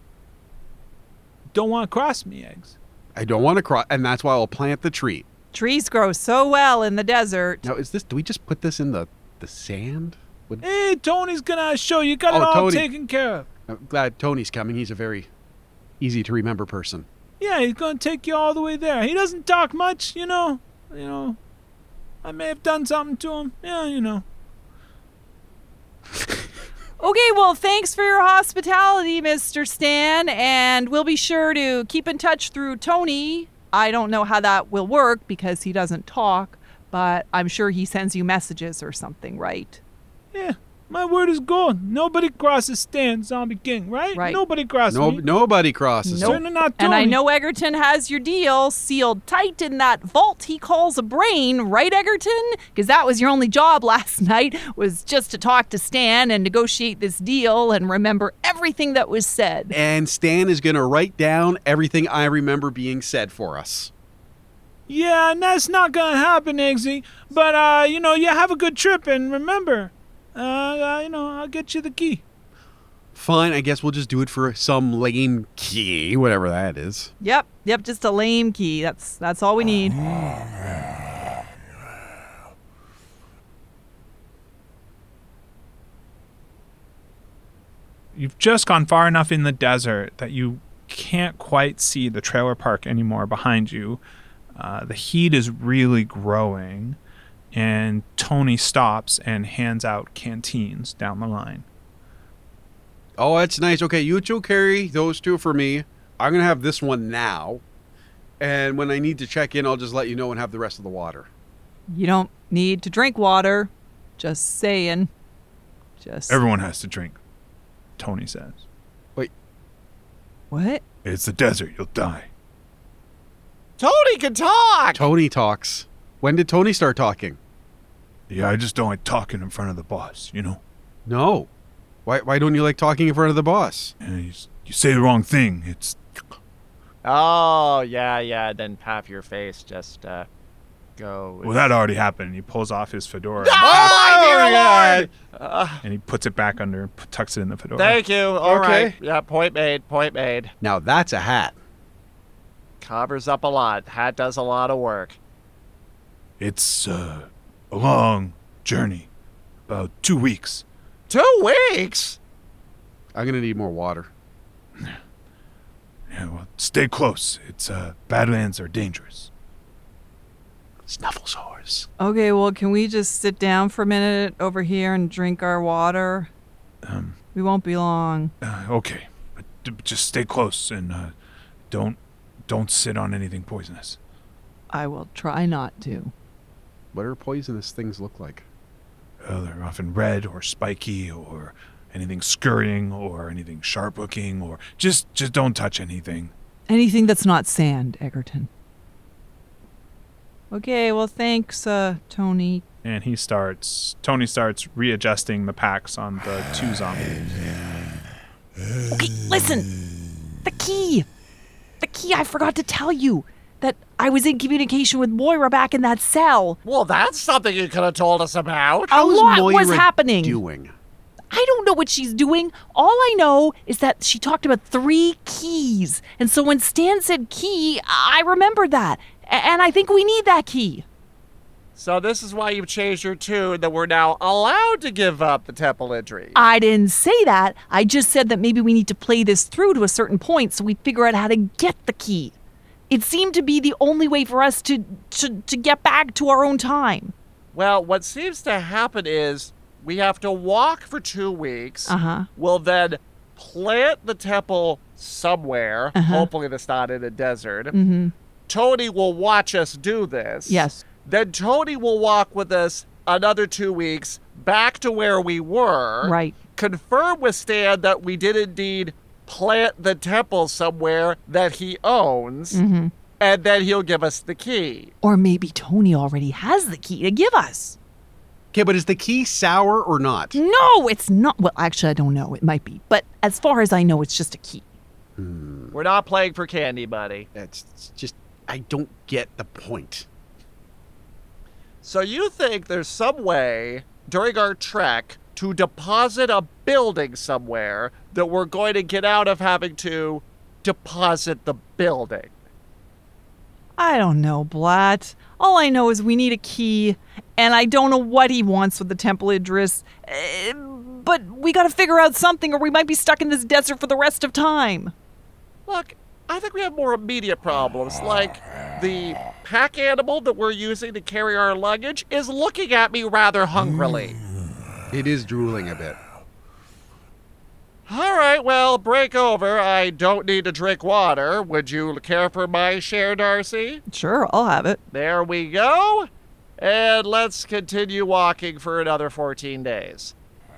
Don't want to cross me, Eggs. I don't want to cross, and that's why I'll plant the tree. Trees grow so well in the desert. Now, is this? Do we just put this in the the sand? Would, Hey, Tony's gonna show you. Got it Oh, all Tony. taken care of. I'm glad Tony's coming. He's a very easy to remember person. Yeah, he's gonna take you all the way there. He doesn't talk much, you know. You know, I may have done something to him. Yeah, you know. Okay, well, thanks for your hospitality, Mister Stan, and we'll be sure to keep in touch through Tony. I don't know how that will work because he doesn't talk, but I'm sure he sends you messages or something, right? Yeah, my word is gold. Nobody crosses Stan, Zombie King, right? Right. Nobody crosses No, me. nobody crosses. Nope. Certainly not Tony. And I know Egerton has your deal sealed tight in that vault he calls a brain, right, Egerton? Because that was your only job last night, was just to talk to Stan and negotiate this deal and remember everything that was said. And Stan is going to write down everything I remember being said for us. Yeah, and that's not gonna happen, Eggsy. But, uh, you know, yeah, have a good trip, and remember, uh, uh, you know, I'll get you the key. Fine, I guess we'll just do it for some lame key, whatever that is. Yep, yep, just a lame key. That's that's all we need. You've just gone far enough in the desert that you can't quite see the trailer park anymore behind you. Uh, the heat is really growing, and Tony stops and hands out canteens down the line. Oh, that's nice. Okay, you two carry those two for me. I'm going to have this one now. And when I need to check in, I'll just let you know and have the rest of the water. You don't need to drink water. Just saying. Just. Everyone has to drink, Tony says. Wait. What? It's the desert. You'll die. Tony can talk! Tony talks. When did Tony start talking? Yeah, I just don't like talking in front of the boss, you know? No. Why Why don't you like talking in front of the boss? And you, you say the wrong thing. It's... Oh, yeah, yeah. Then half your face just uh, go. Well, that already happened. He pulls off his fedora. Oh, my dear Lord! Uh, And he puts it back under, p- tucks it in the fedora. thank you. All Okay. right. Yeah, point made. Point made. Now that's a hat. Covers up a lot. Hat does a lot of work. It's uh, a long journey. About two weeks. Two weeks? I'm going to need more water. Yeah, well, stay close. It's, uh, Badlands are dangerous. Snuffle sores. Okay, well, can we just sit down for a minute over here and drink our water? Um, We won't be long. uh, okay. But d- just stay close and, uh, don't, don't sit on anything poisonous. I will try not to. What do poisonous things look like? Uh, they're often red or spiky or anything scurrying or anything sharp looking or just, just don't touch anything. Anything that's not sand, Egerton. Okay, well, thanks, uh, Tony. And he starts, Tony starts readjusting the packs on the two zombies. Okay, listen! The key! The key, I forgot to tell you that I was in communication with Moira back in that cell. Well, that's something you could have told us about. A How's lot Moira was happening. doing? I don't know what she's doing. All I know is that she talked about three keys. And so when Stan said key, I remembered that. A- And I think we need that key. So this is why you've changed your tune, that we're now allowed to give up the temple injury. I didn't say that. I just said that maybe we need to play this through to a certain point so we figure out how to get the key. It seemed to be the only way for us to, to, to get back to our own time. Well, what seems to happen is we have to walk for two weeks. Uh-huh. We'll then plant the temple somewhere. Uh-huh. Hopefully that's not in a desert. Mm-hmm. Tony will watch us do this. Yes. Then Tony will walk with us another two weeks back to where we were. Right. Confirm with Stan that we did indeed plant the temple somewhere that he owns. Mm-hmm. And then he'll give us the key. Or maybe Tony already has the key to give us. Okay, but is the key sour or not? No, it's not. Well, actually, I don't know. It might be. But as far as I know, it's just a key. We're not playing for candy, buddy. It's it's just, I don't get the point. So you think there's some way during our trek to deposit a building somewhere that we're going to get out of having to deposit the building? I don't know, Blatt. All I know is we need a key, and I don't know what he wants with the Temple Idris. Uh, but we gotta figure out something, or we might be stuck in this desert for the rest of time. Look, I think we have more immediate problems, like the pack animal that we're using to carry our luggage is looking at me rather hungrily. It is drooling a bit. All right, well, break over. I don't need to drink water. Would you care for my share, Darcy? Sure, I'll have it. There we go. And let's continue walking for another fourteen days.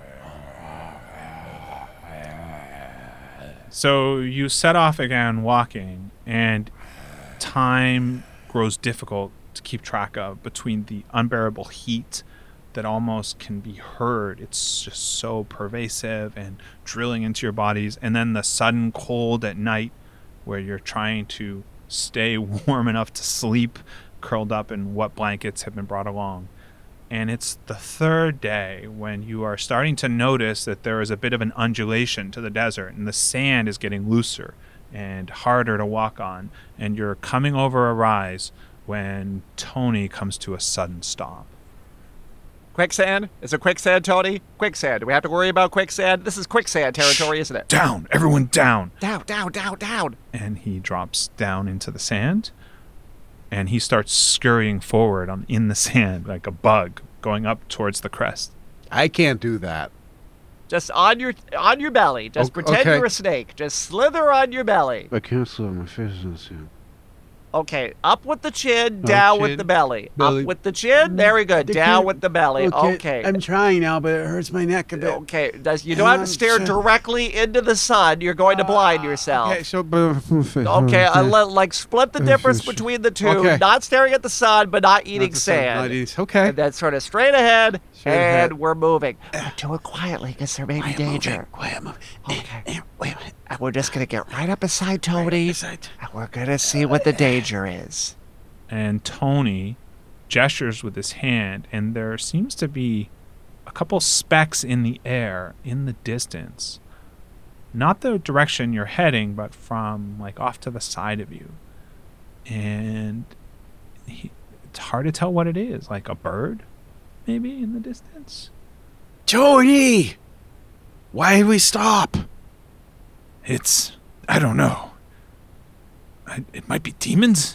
So you set off again walking, and time grows difficult to keep track of between the unbearable heat that almost can be heard. It's just so pervasive and drilling into your bodies, and then the sudden cold at night where you're trying to stay warm enough to sleep curled up in what blankets have been brought along. And it's the third day when you are starting to notice that there is a bit of an undulation to the desert, and the sand is getting looser and harder to walk on, and you're coming over a rise when Tony comes to a sudden stop. Quicksand? Is it quicksand, Tony? Quicksand. Do we have to worry about quicksand? This is quicksand territory, isn't it? Down! Everyone down! Down, down, down, down! And he drops down into the sand, and he starts scurrying forward on in the sand like a bug going up towards the crest. I can't do that. Just on your on your belly. Just O- pretend okay. you're a snake. Just slither on your belly. I can't slow my face in the sand. Okay, up with the chin, down chin, with the belly. belly. Up with the chin, very good. The Down chin- with the belly. Okay. I'm trying now, but it hurts my neck a bit. Okay, does, you don't have to stare directly into the sun. You're going to blind yourself. Okay, so... Okay, uh, le- like split the difference between the two. Okay. Not staring at the sun, but not eating the sun, sand. not eating- okay. And then sort of straight ahead, Straight and ahead. we're moving. But do it quietly, because there may be danger. Quiet moving. Okay. And we're just going to get right up beside Tony, and we're going to see what the danger is. And Tony gestures with his hand, and there seems to be a couple specks in the air in the distance. Not the direction you're heading, but from like off to the side of you. And he, it's hard to tell what it is. Like a bird, maybe, in the distance? Tony! Why did we stop? It's... I don't know. I, it might be demons?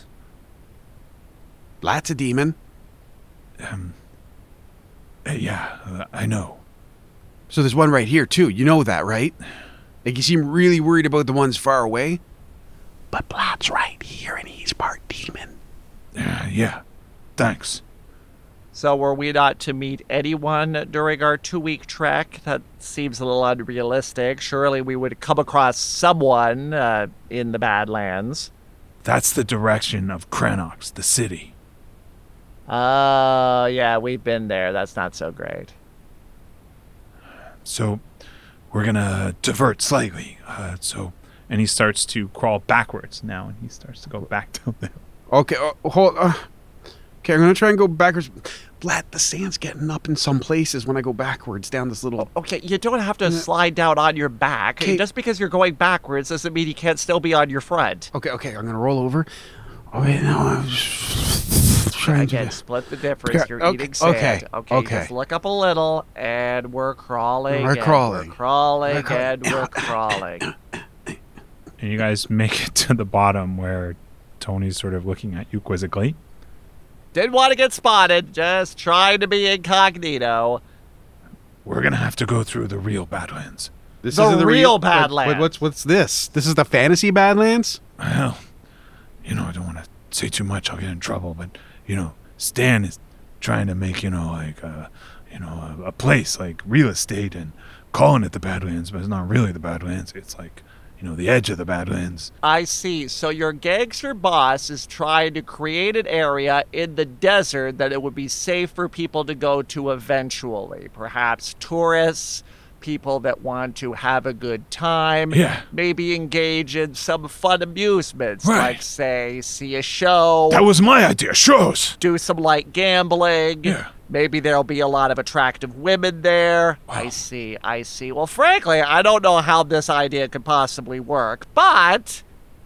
Blat's a demon. Um, uh, yeah, uh, I know. So there's one right here, too. You know that, right? Like, you seem really worried about the ones far away. But Blat's right here, and he's part demon. Uh, yeah, thanks. So were we not to meet anyone during our two-week trek? That seems a little unrealistic. Surely we would come across someone uh, in the Badlands. That's the direction of Kranox, the city. Oh, uh, yeah, we've been there. That's not so great. So we're going to divert slightly. Uh, so, and he starts to crawl backwards now, and he starts to go back down there. Okay, uh, hold uh, Okay, I'm going to try and go backwards. Blat, the sand's getting up in some places when I go backwards down this little... Okay, you don't have to slide down on your back. Okay. Just because you're going backwards doesn't mean you can't still be on your front. Okay, okay, I'm going to roll over. Oh, wait, no, I'm trying Again, to... split the difference. Okay, You're okay, eating sand. okay, Okay, okay. just look up a little, and we're crawling. We're and crawling. We're crawling, We're crawling. and we're crawling. And you guys make it to the bottom where Tony's sort of looking at you quizzically. Didn't want to get spotted, just trying to be incognito. We're going to have to go through the real Badlands. This The isn't real what- Badlands. What, what's, what's this? This is the fantasy Badlands? Well, you know, I don't want to say too much. I'll get in trouble. But, you know, Stan is trying to make, you know, like, uh, you know, a, a place like real estate and calling it the Badlands, but it's not really the Badlands. It's like, you know, the edge of the Badlands. I see. So your gangster boss is trying to create an area in the desert that it would be safe for people to go to eventually. Perhaps tourists, people that want to have a good time. Yeah. Maybe engage in some fun amusements, Right. like, say, see a show. That was my idea. Shows. Do some light gambling. Yeah. Maybe there'll be a lot of attractive women there. Wow. I see, I see. Well, frankly, I don't know how this idea could possibly work, but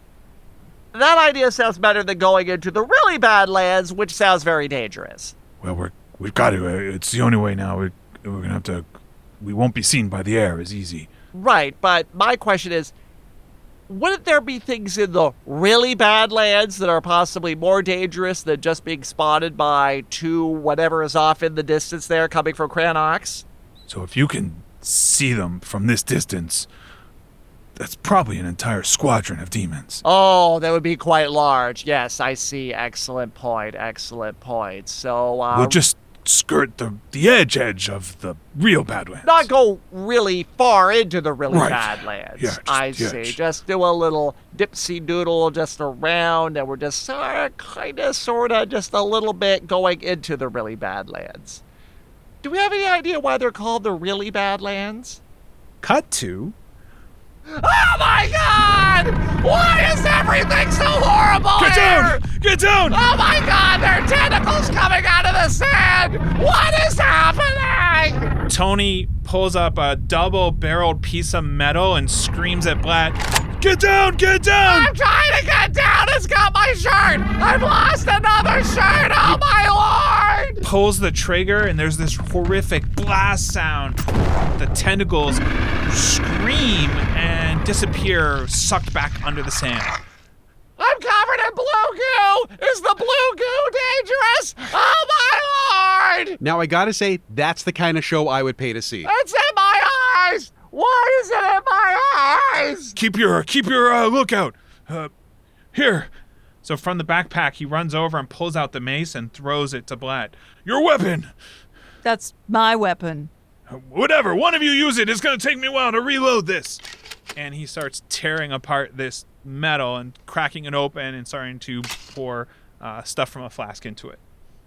that idea sounds better than going into the really bad lands, which sounds very dangerous. Well, we're, we've got to. Uh, it's the only way now. We, we're going to have to. We won't be seen by the air as easy. Right, but my question is, wouldn't there be things in the really bad lands that are possibly more dangerous than just being spotted by two whatever is off in the distance there coming from Kranox? So if you can see them from this distance, that's probably an entire squadron of demons. Oh, that would be quite large. Yes, I see. Excellent point. Excellent point. So, uh, We'll just skirt the, the edge edge of the real Badlands. not go really far into the really Right. Badlands. Yeah, just I the see. edge. Just do a little dipsy doodle just around, and we're just uh, kind of, sort of, just a little bit going into the really Badlands. Do we have any idea why they're called the really Badlands? Cut to... Oh my God! Why is everything so horrible Get here? down! Get down! Oh my God! There are tentacles coming out of the sand! What is happening? Tony pulls up a double-barreled piece of metal and screams at Blatt, "Get down! Get down!" I'm trying to get down! It's got my shirt! I've lost another shirt! Oh my Lord! Pulls the trigger, and there's this horrific blast sound. The tentacles scream and disappear, sucked back under the sand. I'm covered in blue goo! Is the blue goo dangerous? Oh my Lord! Now, I gotta say, that's the kind of show I would pay to see. It's in my eyes! Why is it in my eyes? Keep your keep your uh, lookout. Uh, here. So from the backpack, he runs over and pulls out the mace and throws it to Blatt. Your weapon. That's my weapon. Whatever. One of you use it. It's gonna take me a while to reload this. And he starts tearing apart this metal and cracking it open and starting to pour uh, stuff from a flask into it.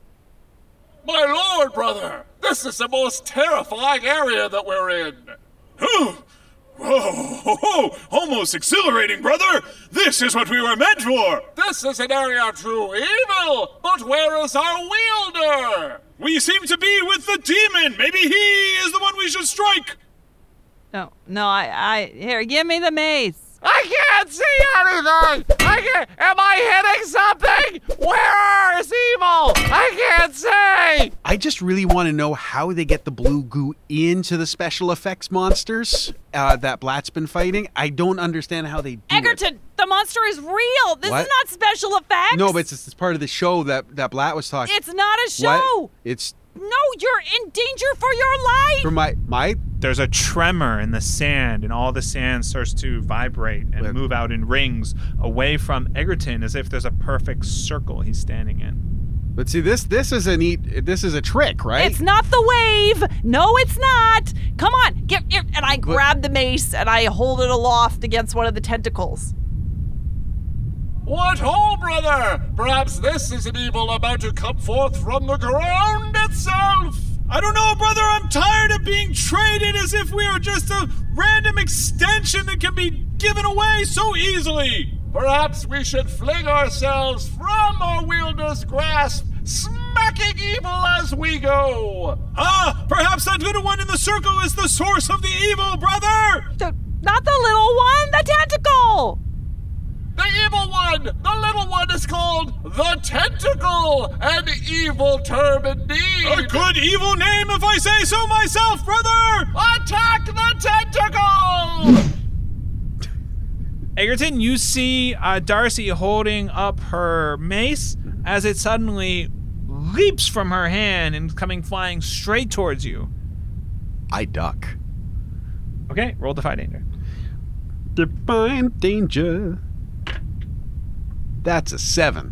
My lord, brother, this is the most terrifying area that we're in. Oh, oh, oh, oh, almost exhilarating, brother. This is what we were meant for. This is an area of true evil, but where is our wielder? We seem to be with the demon. Maybe he is the one we should strike. No, no, I, I, here, give me the mace. I can't see anything! I can't, am I hitting something? Where is evil? I can't see! I just really want to know how they get the blue goo into the special effects monsters uh, that Blatt's been fighting. I don't understand how they do Egerton, it. the monster is real. This What? is not special effects. No, but it's, it's part of the show that, that Blatt was talking. It's not a show. What? It's No, you're in danger for your life. for my my. There's a tremor in the sand, and all the sand starts to vibrate and Wait. move out in rings away from Egerton, as if there's a perfect circle he's standing in. But see, this this is a neat. This is a trick, right? It's not the wave. No, it's not. Come on, get, get and I grab the mace and I hold it aloft against one of the tentacles. What ho, brother! Perhaps this is an evil about to come forth from the ground itself! I don't know, brother. I'm tired of being traded as if we are just a random extension that can be given away so easily. Perhaps we should fling ourselves from our wielder's grasp, smacking evil as we go! Ah, perhaps that little one in the circle is the source of the evil, brother! The, not the little one, the tentacle. The evil one! The little one is called the Tentacle! An evil term indeed! A good evil name if I say so myself, brother! Attack the Tentacle! Egerton, you see uh, Darcy holding up her mace as it suddenly leaps from her hand and coming flying straight towards you. I duck. Okay, roll Defy Danger. Define danger. That's a seven.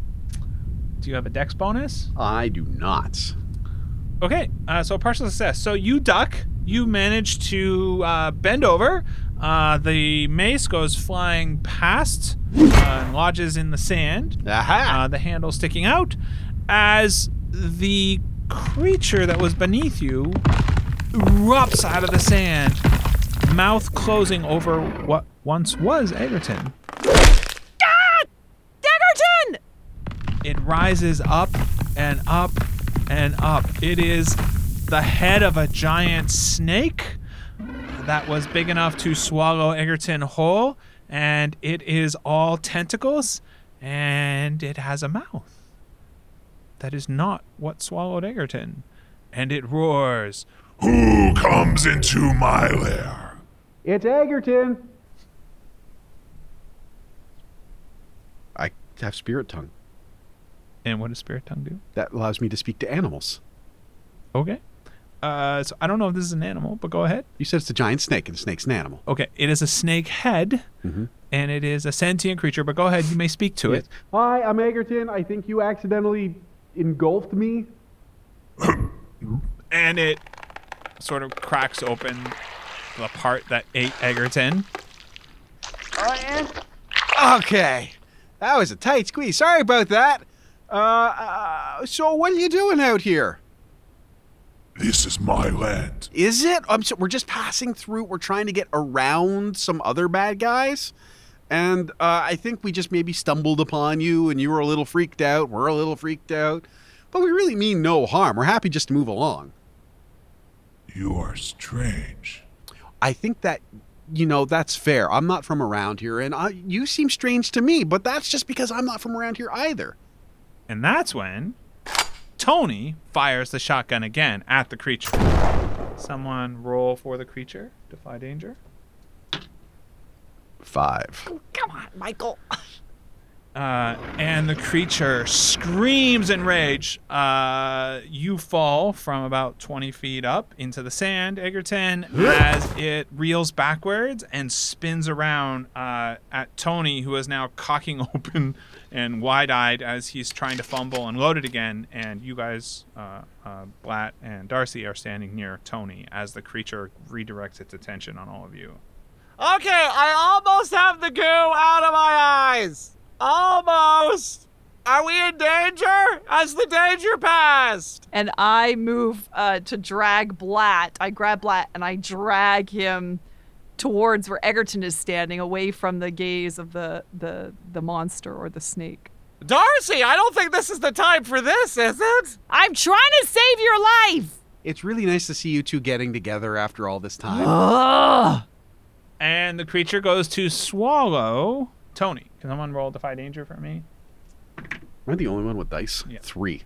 Do you have a dex bonus? I do not. Okay, uh, so partial success. So you duck, you manage to uh, bend over. Uh, the mace goes flying past uh, and lodges in the sand. Aha! Uh, the handle sticking out as the creature that was beneath you erupts out of the sand, mouth closing over what once was Egerton. It rises up and up and up. It is the head of a giant snake that was big enough to swallow Egerton whole, and it is all tentacles, and it has a mouth. That is not what swallowed Egerton. And it roars, Who comes into my lair? It's Egerton. I have spirit tongue. and what does Spirit Tongue do? That allows me to speak to animals. Okay. Uh, so I don't know if this is an animal, but go ahead. You said it's a giant snake, and a snake's an animal. Okay, it is a snake head, mm-hmm. and it is a sentient creature, but go ahead. You may speak to yes. it. Hi, I'm Egerton. I think you accidentally engulfed me. And it sort of cracks open the part that ate Egerton. Oh, yeah? Okay. That was a tight squeeze. Sorry about that. Uh, uh, so what are you doing out here? This is my land. Is it? Um, so we're just passing through. We're trying to get around some other bad guys. And uh, I think we just maybe stumbled upon you and you were a little freaked out. We're a little freaked out. But we really mean no harm. We're happy just to move along. You are strange. I think that, you know, that's fair. I'm not from around here, and I, you seem strange to me, but that's just because I'm not from around here either. And that's when Tony fires the shotgun again at the creature. Someone roll for the creature. Defy danger. Five. Oh, come on, Michael. Uh, and the creature screams in rage. Uh, you fall from about twenty feet up into the sand, Egerton, as it reels backwards and spins around uh, at Tony, who is now cocking open and wide-eyed as he's trying to fumble and load it again. And you guys, uh, uh, Blatt and Darcy, are standing near Tony as the creature redirects its attention on all of you. Okay, I almost have the goo out of my eyes. Almost. Are we in danger? Has the danger passed? And I move uh, to drag Blatt. I grab Blatt and I drag him towards where Egerton is standing, away from the gaze of the, the, the monster or the snake. Darcy, I don't think this is the time for this, is it? I'm trying to save your life. It's really nice to see you two getting together after all this time. Ugh. And the creature goes to swallow Tony. Can someone roll Defy Danger for me? Am I the only one with dice? Yeah. Three.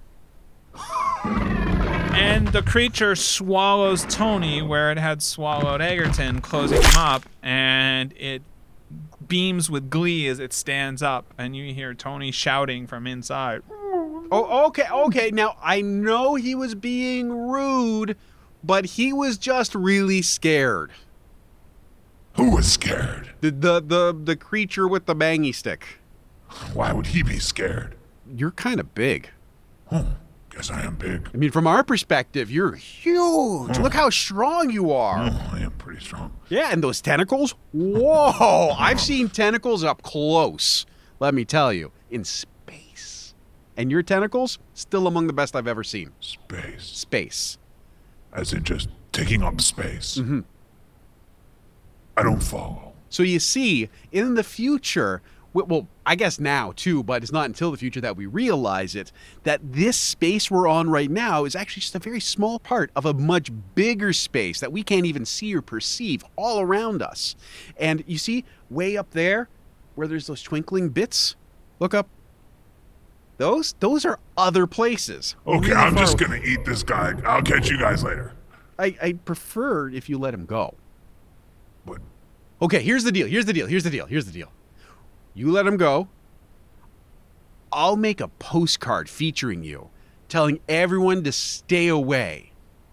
And the creature swallows Tony where it had swallowed Egerton, closing him up, and it beams with glee as it stands up, and you hear Tony shouting from inside. Oh, okay, okay. Now, I know he was being rude, but he was just really scared. Who was scared? The the the, the creature with the bangy stick. Why would he be scared? You're kind of big. Oh, guess I am big. I mean, from our perspective, you're huge. Oh. Look how strong you are. Oh, I am pretty strong. Yeah, and those tentacles? Whoa! I've seen tentacles up close, let me tell you, in space. And your tentacles? Still among the best I've ever seen. Space. Space. As in just taking up space. Mm-hmm. I don't follow. So you see, in the future, well, I guess now too, but it's not until the future that we realize it, that this space we're on right now is actually just a very small part of a much bigger space that we can't even see or perceive all around us. And you see, way up there, where there's those twinkling bits, look up. Those, those are other places. Okay, really I'm just far... gonna eat this guy. I'll catch you guys later. I, I'd prefer if you let him go. What? Okay, here's the deal. Here's the deal. Here's the deal. Here's the deal. You let him go. I'll make a postcard featuring you, telling everyone to stay away.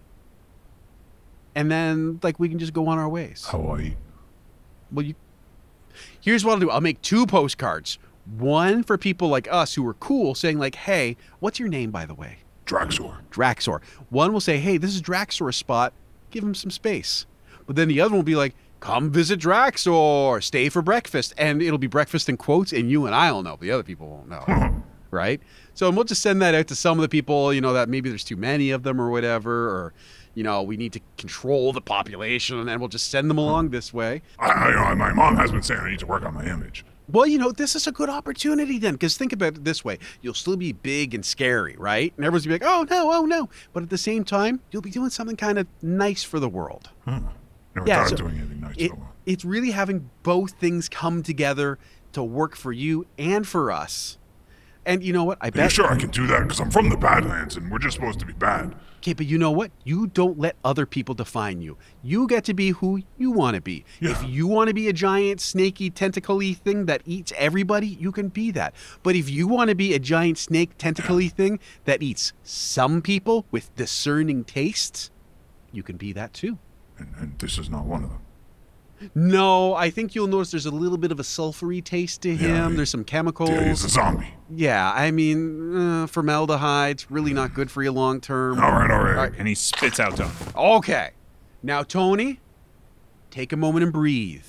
And then, like, we can just go on our ways. How will I eat? Well, you... Here's what I'll do. I'll make two postcards. One for people like us who are cool, saying, like, hey, what's your name, by the way? Draxor. Draxor. One will say, hey, this is Draxor's spot. Give him some space. But then the other one will be like, come visit Draxor, stay for breakfast. And it'll be breakfast in quotes, and you and I will know, but the other people won't know. Right? So we'll just send that out to some of the people, you know, that maybe there's too many of them or whatever, or, you know, we need to control the population, and then we'll just send them along this way. I, I, my mom has been saying I need to work on my image. Well, you know, this is a good opportunity then, because think about it this way. You'll still be big and scary, right? And everyone's going to be like, oh, no, oh, no. But at the same time, you'll be doing something kind of nice for the world. Huh. Never yeah, thought so of doing anything nice it, for the world. It's really having both things come together to work for you and for us. And you know what? I Are bet. you sure I can do that? Because I'm from the Badlands, and we're just supposed to be bad. Okay, but you know what? You don't let other people define you. You get to be who you want to be. Yeah. If you want to be a giant, snaky, tentacle-y thing that eats everybody, you can be that. But if you want to be a giant, snake, tentacle-y thing that eats some people with discerning tastes, you can be that too. And, and this is not one of them. No, I think you'll notice there's a little bit of a sulfury taste to him. Yeah, he- there's some chemicals. Yeah, he's a zombie. Yeah, I mean, uh, formaldehyde's really not good for you long term. All right, all right. And he spits out Tony. Okay. Now, Tony, take a moment and breathe.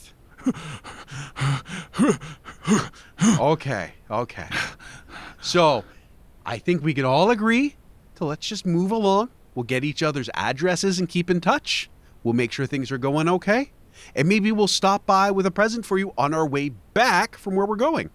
Okay, okay. So, I think we could all agree to let's just move along. We'll get each other's addresses and keep in touch. We'll make sure things are going okay. And maybe we'll stop by with a present for you on our way back from where we're going.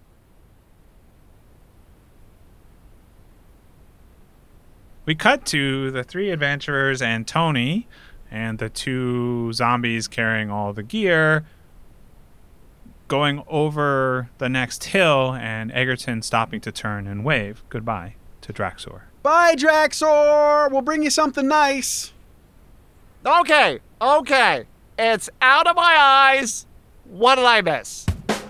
We cut to the three adventurers and Tony and the two zombies carrying all the gear going over the next hill, and Egerton stopping to turn and wave goodbye to Draxor. Bye, Draxor! We'll bring you something nice. Okay, okay. It's out of my eyes. What did I miss?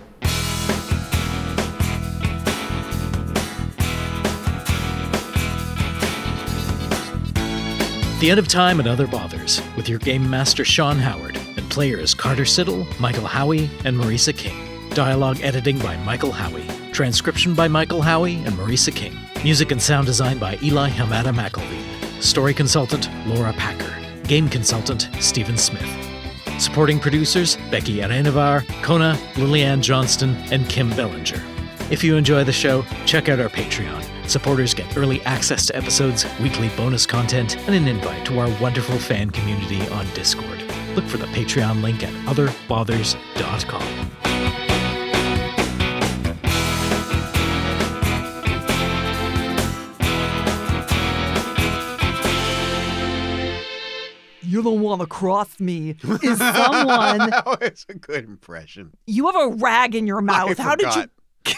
The End of Time and Other Bothers, with your game master Sean Howard, and players Carter Siddle, Michael Howie, and Marisa King. Dialogue editing by Michael Howie. Transcription by Michael Howie and Marisa King. Music and sound design by Eli Hamada McElveen. Story consultant Laura Packer. Game consultant Stephen Smith. Supporting producers Becky Arenavar, Kona, Lillian Johnston, and Kim Bellinger. If you enjoy the show, check out our Patreon. Supporters get early access to episodes, weekly bonus content, and an invite to our wonderful fan community on Discord. Look for the Patreon link at other bothers dot com. You don't want to cross me is someone. Oh, it's a good impression. You have a rag in your mouth. I How did forgot. you?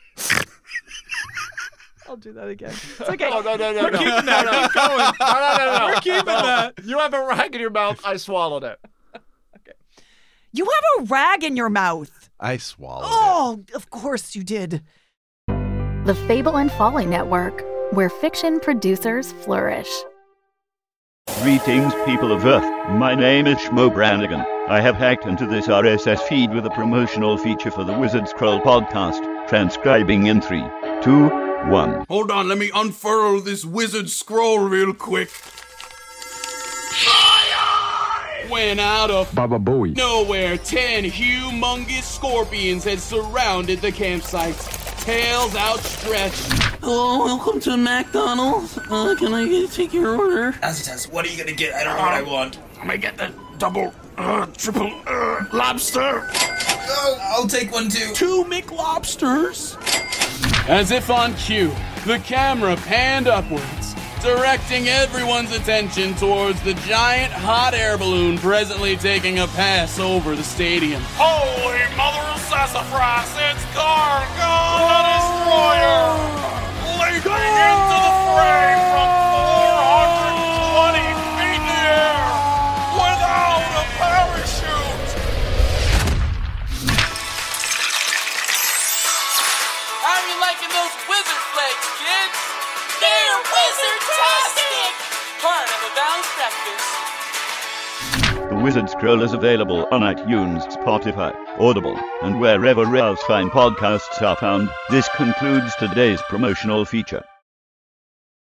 I'll do that again. It's okay. No, no, no, no, We're no. keeping that. No, no. Keep going. No, no, no, no. We're keeping No. that. You have a rag in your mouth. I swallowed it. You have a rag in your mouth. I swallowed Oh, of course you did. The Fable and Folly Network, where fiction producers flourish. Greetings, people of Earth. My name is Shmo Brannigan. I have hacked into this R S S feed with a promotional feature for the Wizard Scroll podcast, transcribing in three, two, one. Hold on, let me unfurl this wizard scroll real quick. When out of Baba Booey. nowhere, ten humongous scorpions had surrounded the campsite, tails outstretched. Hello, welcome to McDonald's. Uh, can I get, take your order? Azitas, what are you gonna get? I don't know what I want. I'm gonna get the double, uh, triple, uh, lobster. Oh, I'll take one too. Two McLobsters. As if on cue, the camera panned upwards, directing everyone's attention towards the giant hot air balloon presently taking a pass over the stadium. Holy mother of sassafras, it's Gargon the Destroyer! Leaping into the fray from four hundred twenty feet in the air without a parachute! How are you liking those wizard flags, kids? They're wizard-tastic! Part of a balanced breakfast. The Wizard Scroll is available on iTunes, Spotify, Audible, and wherever else fine podcasts are found. This concludes today's promotional feature.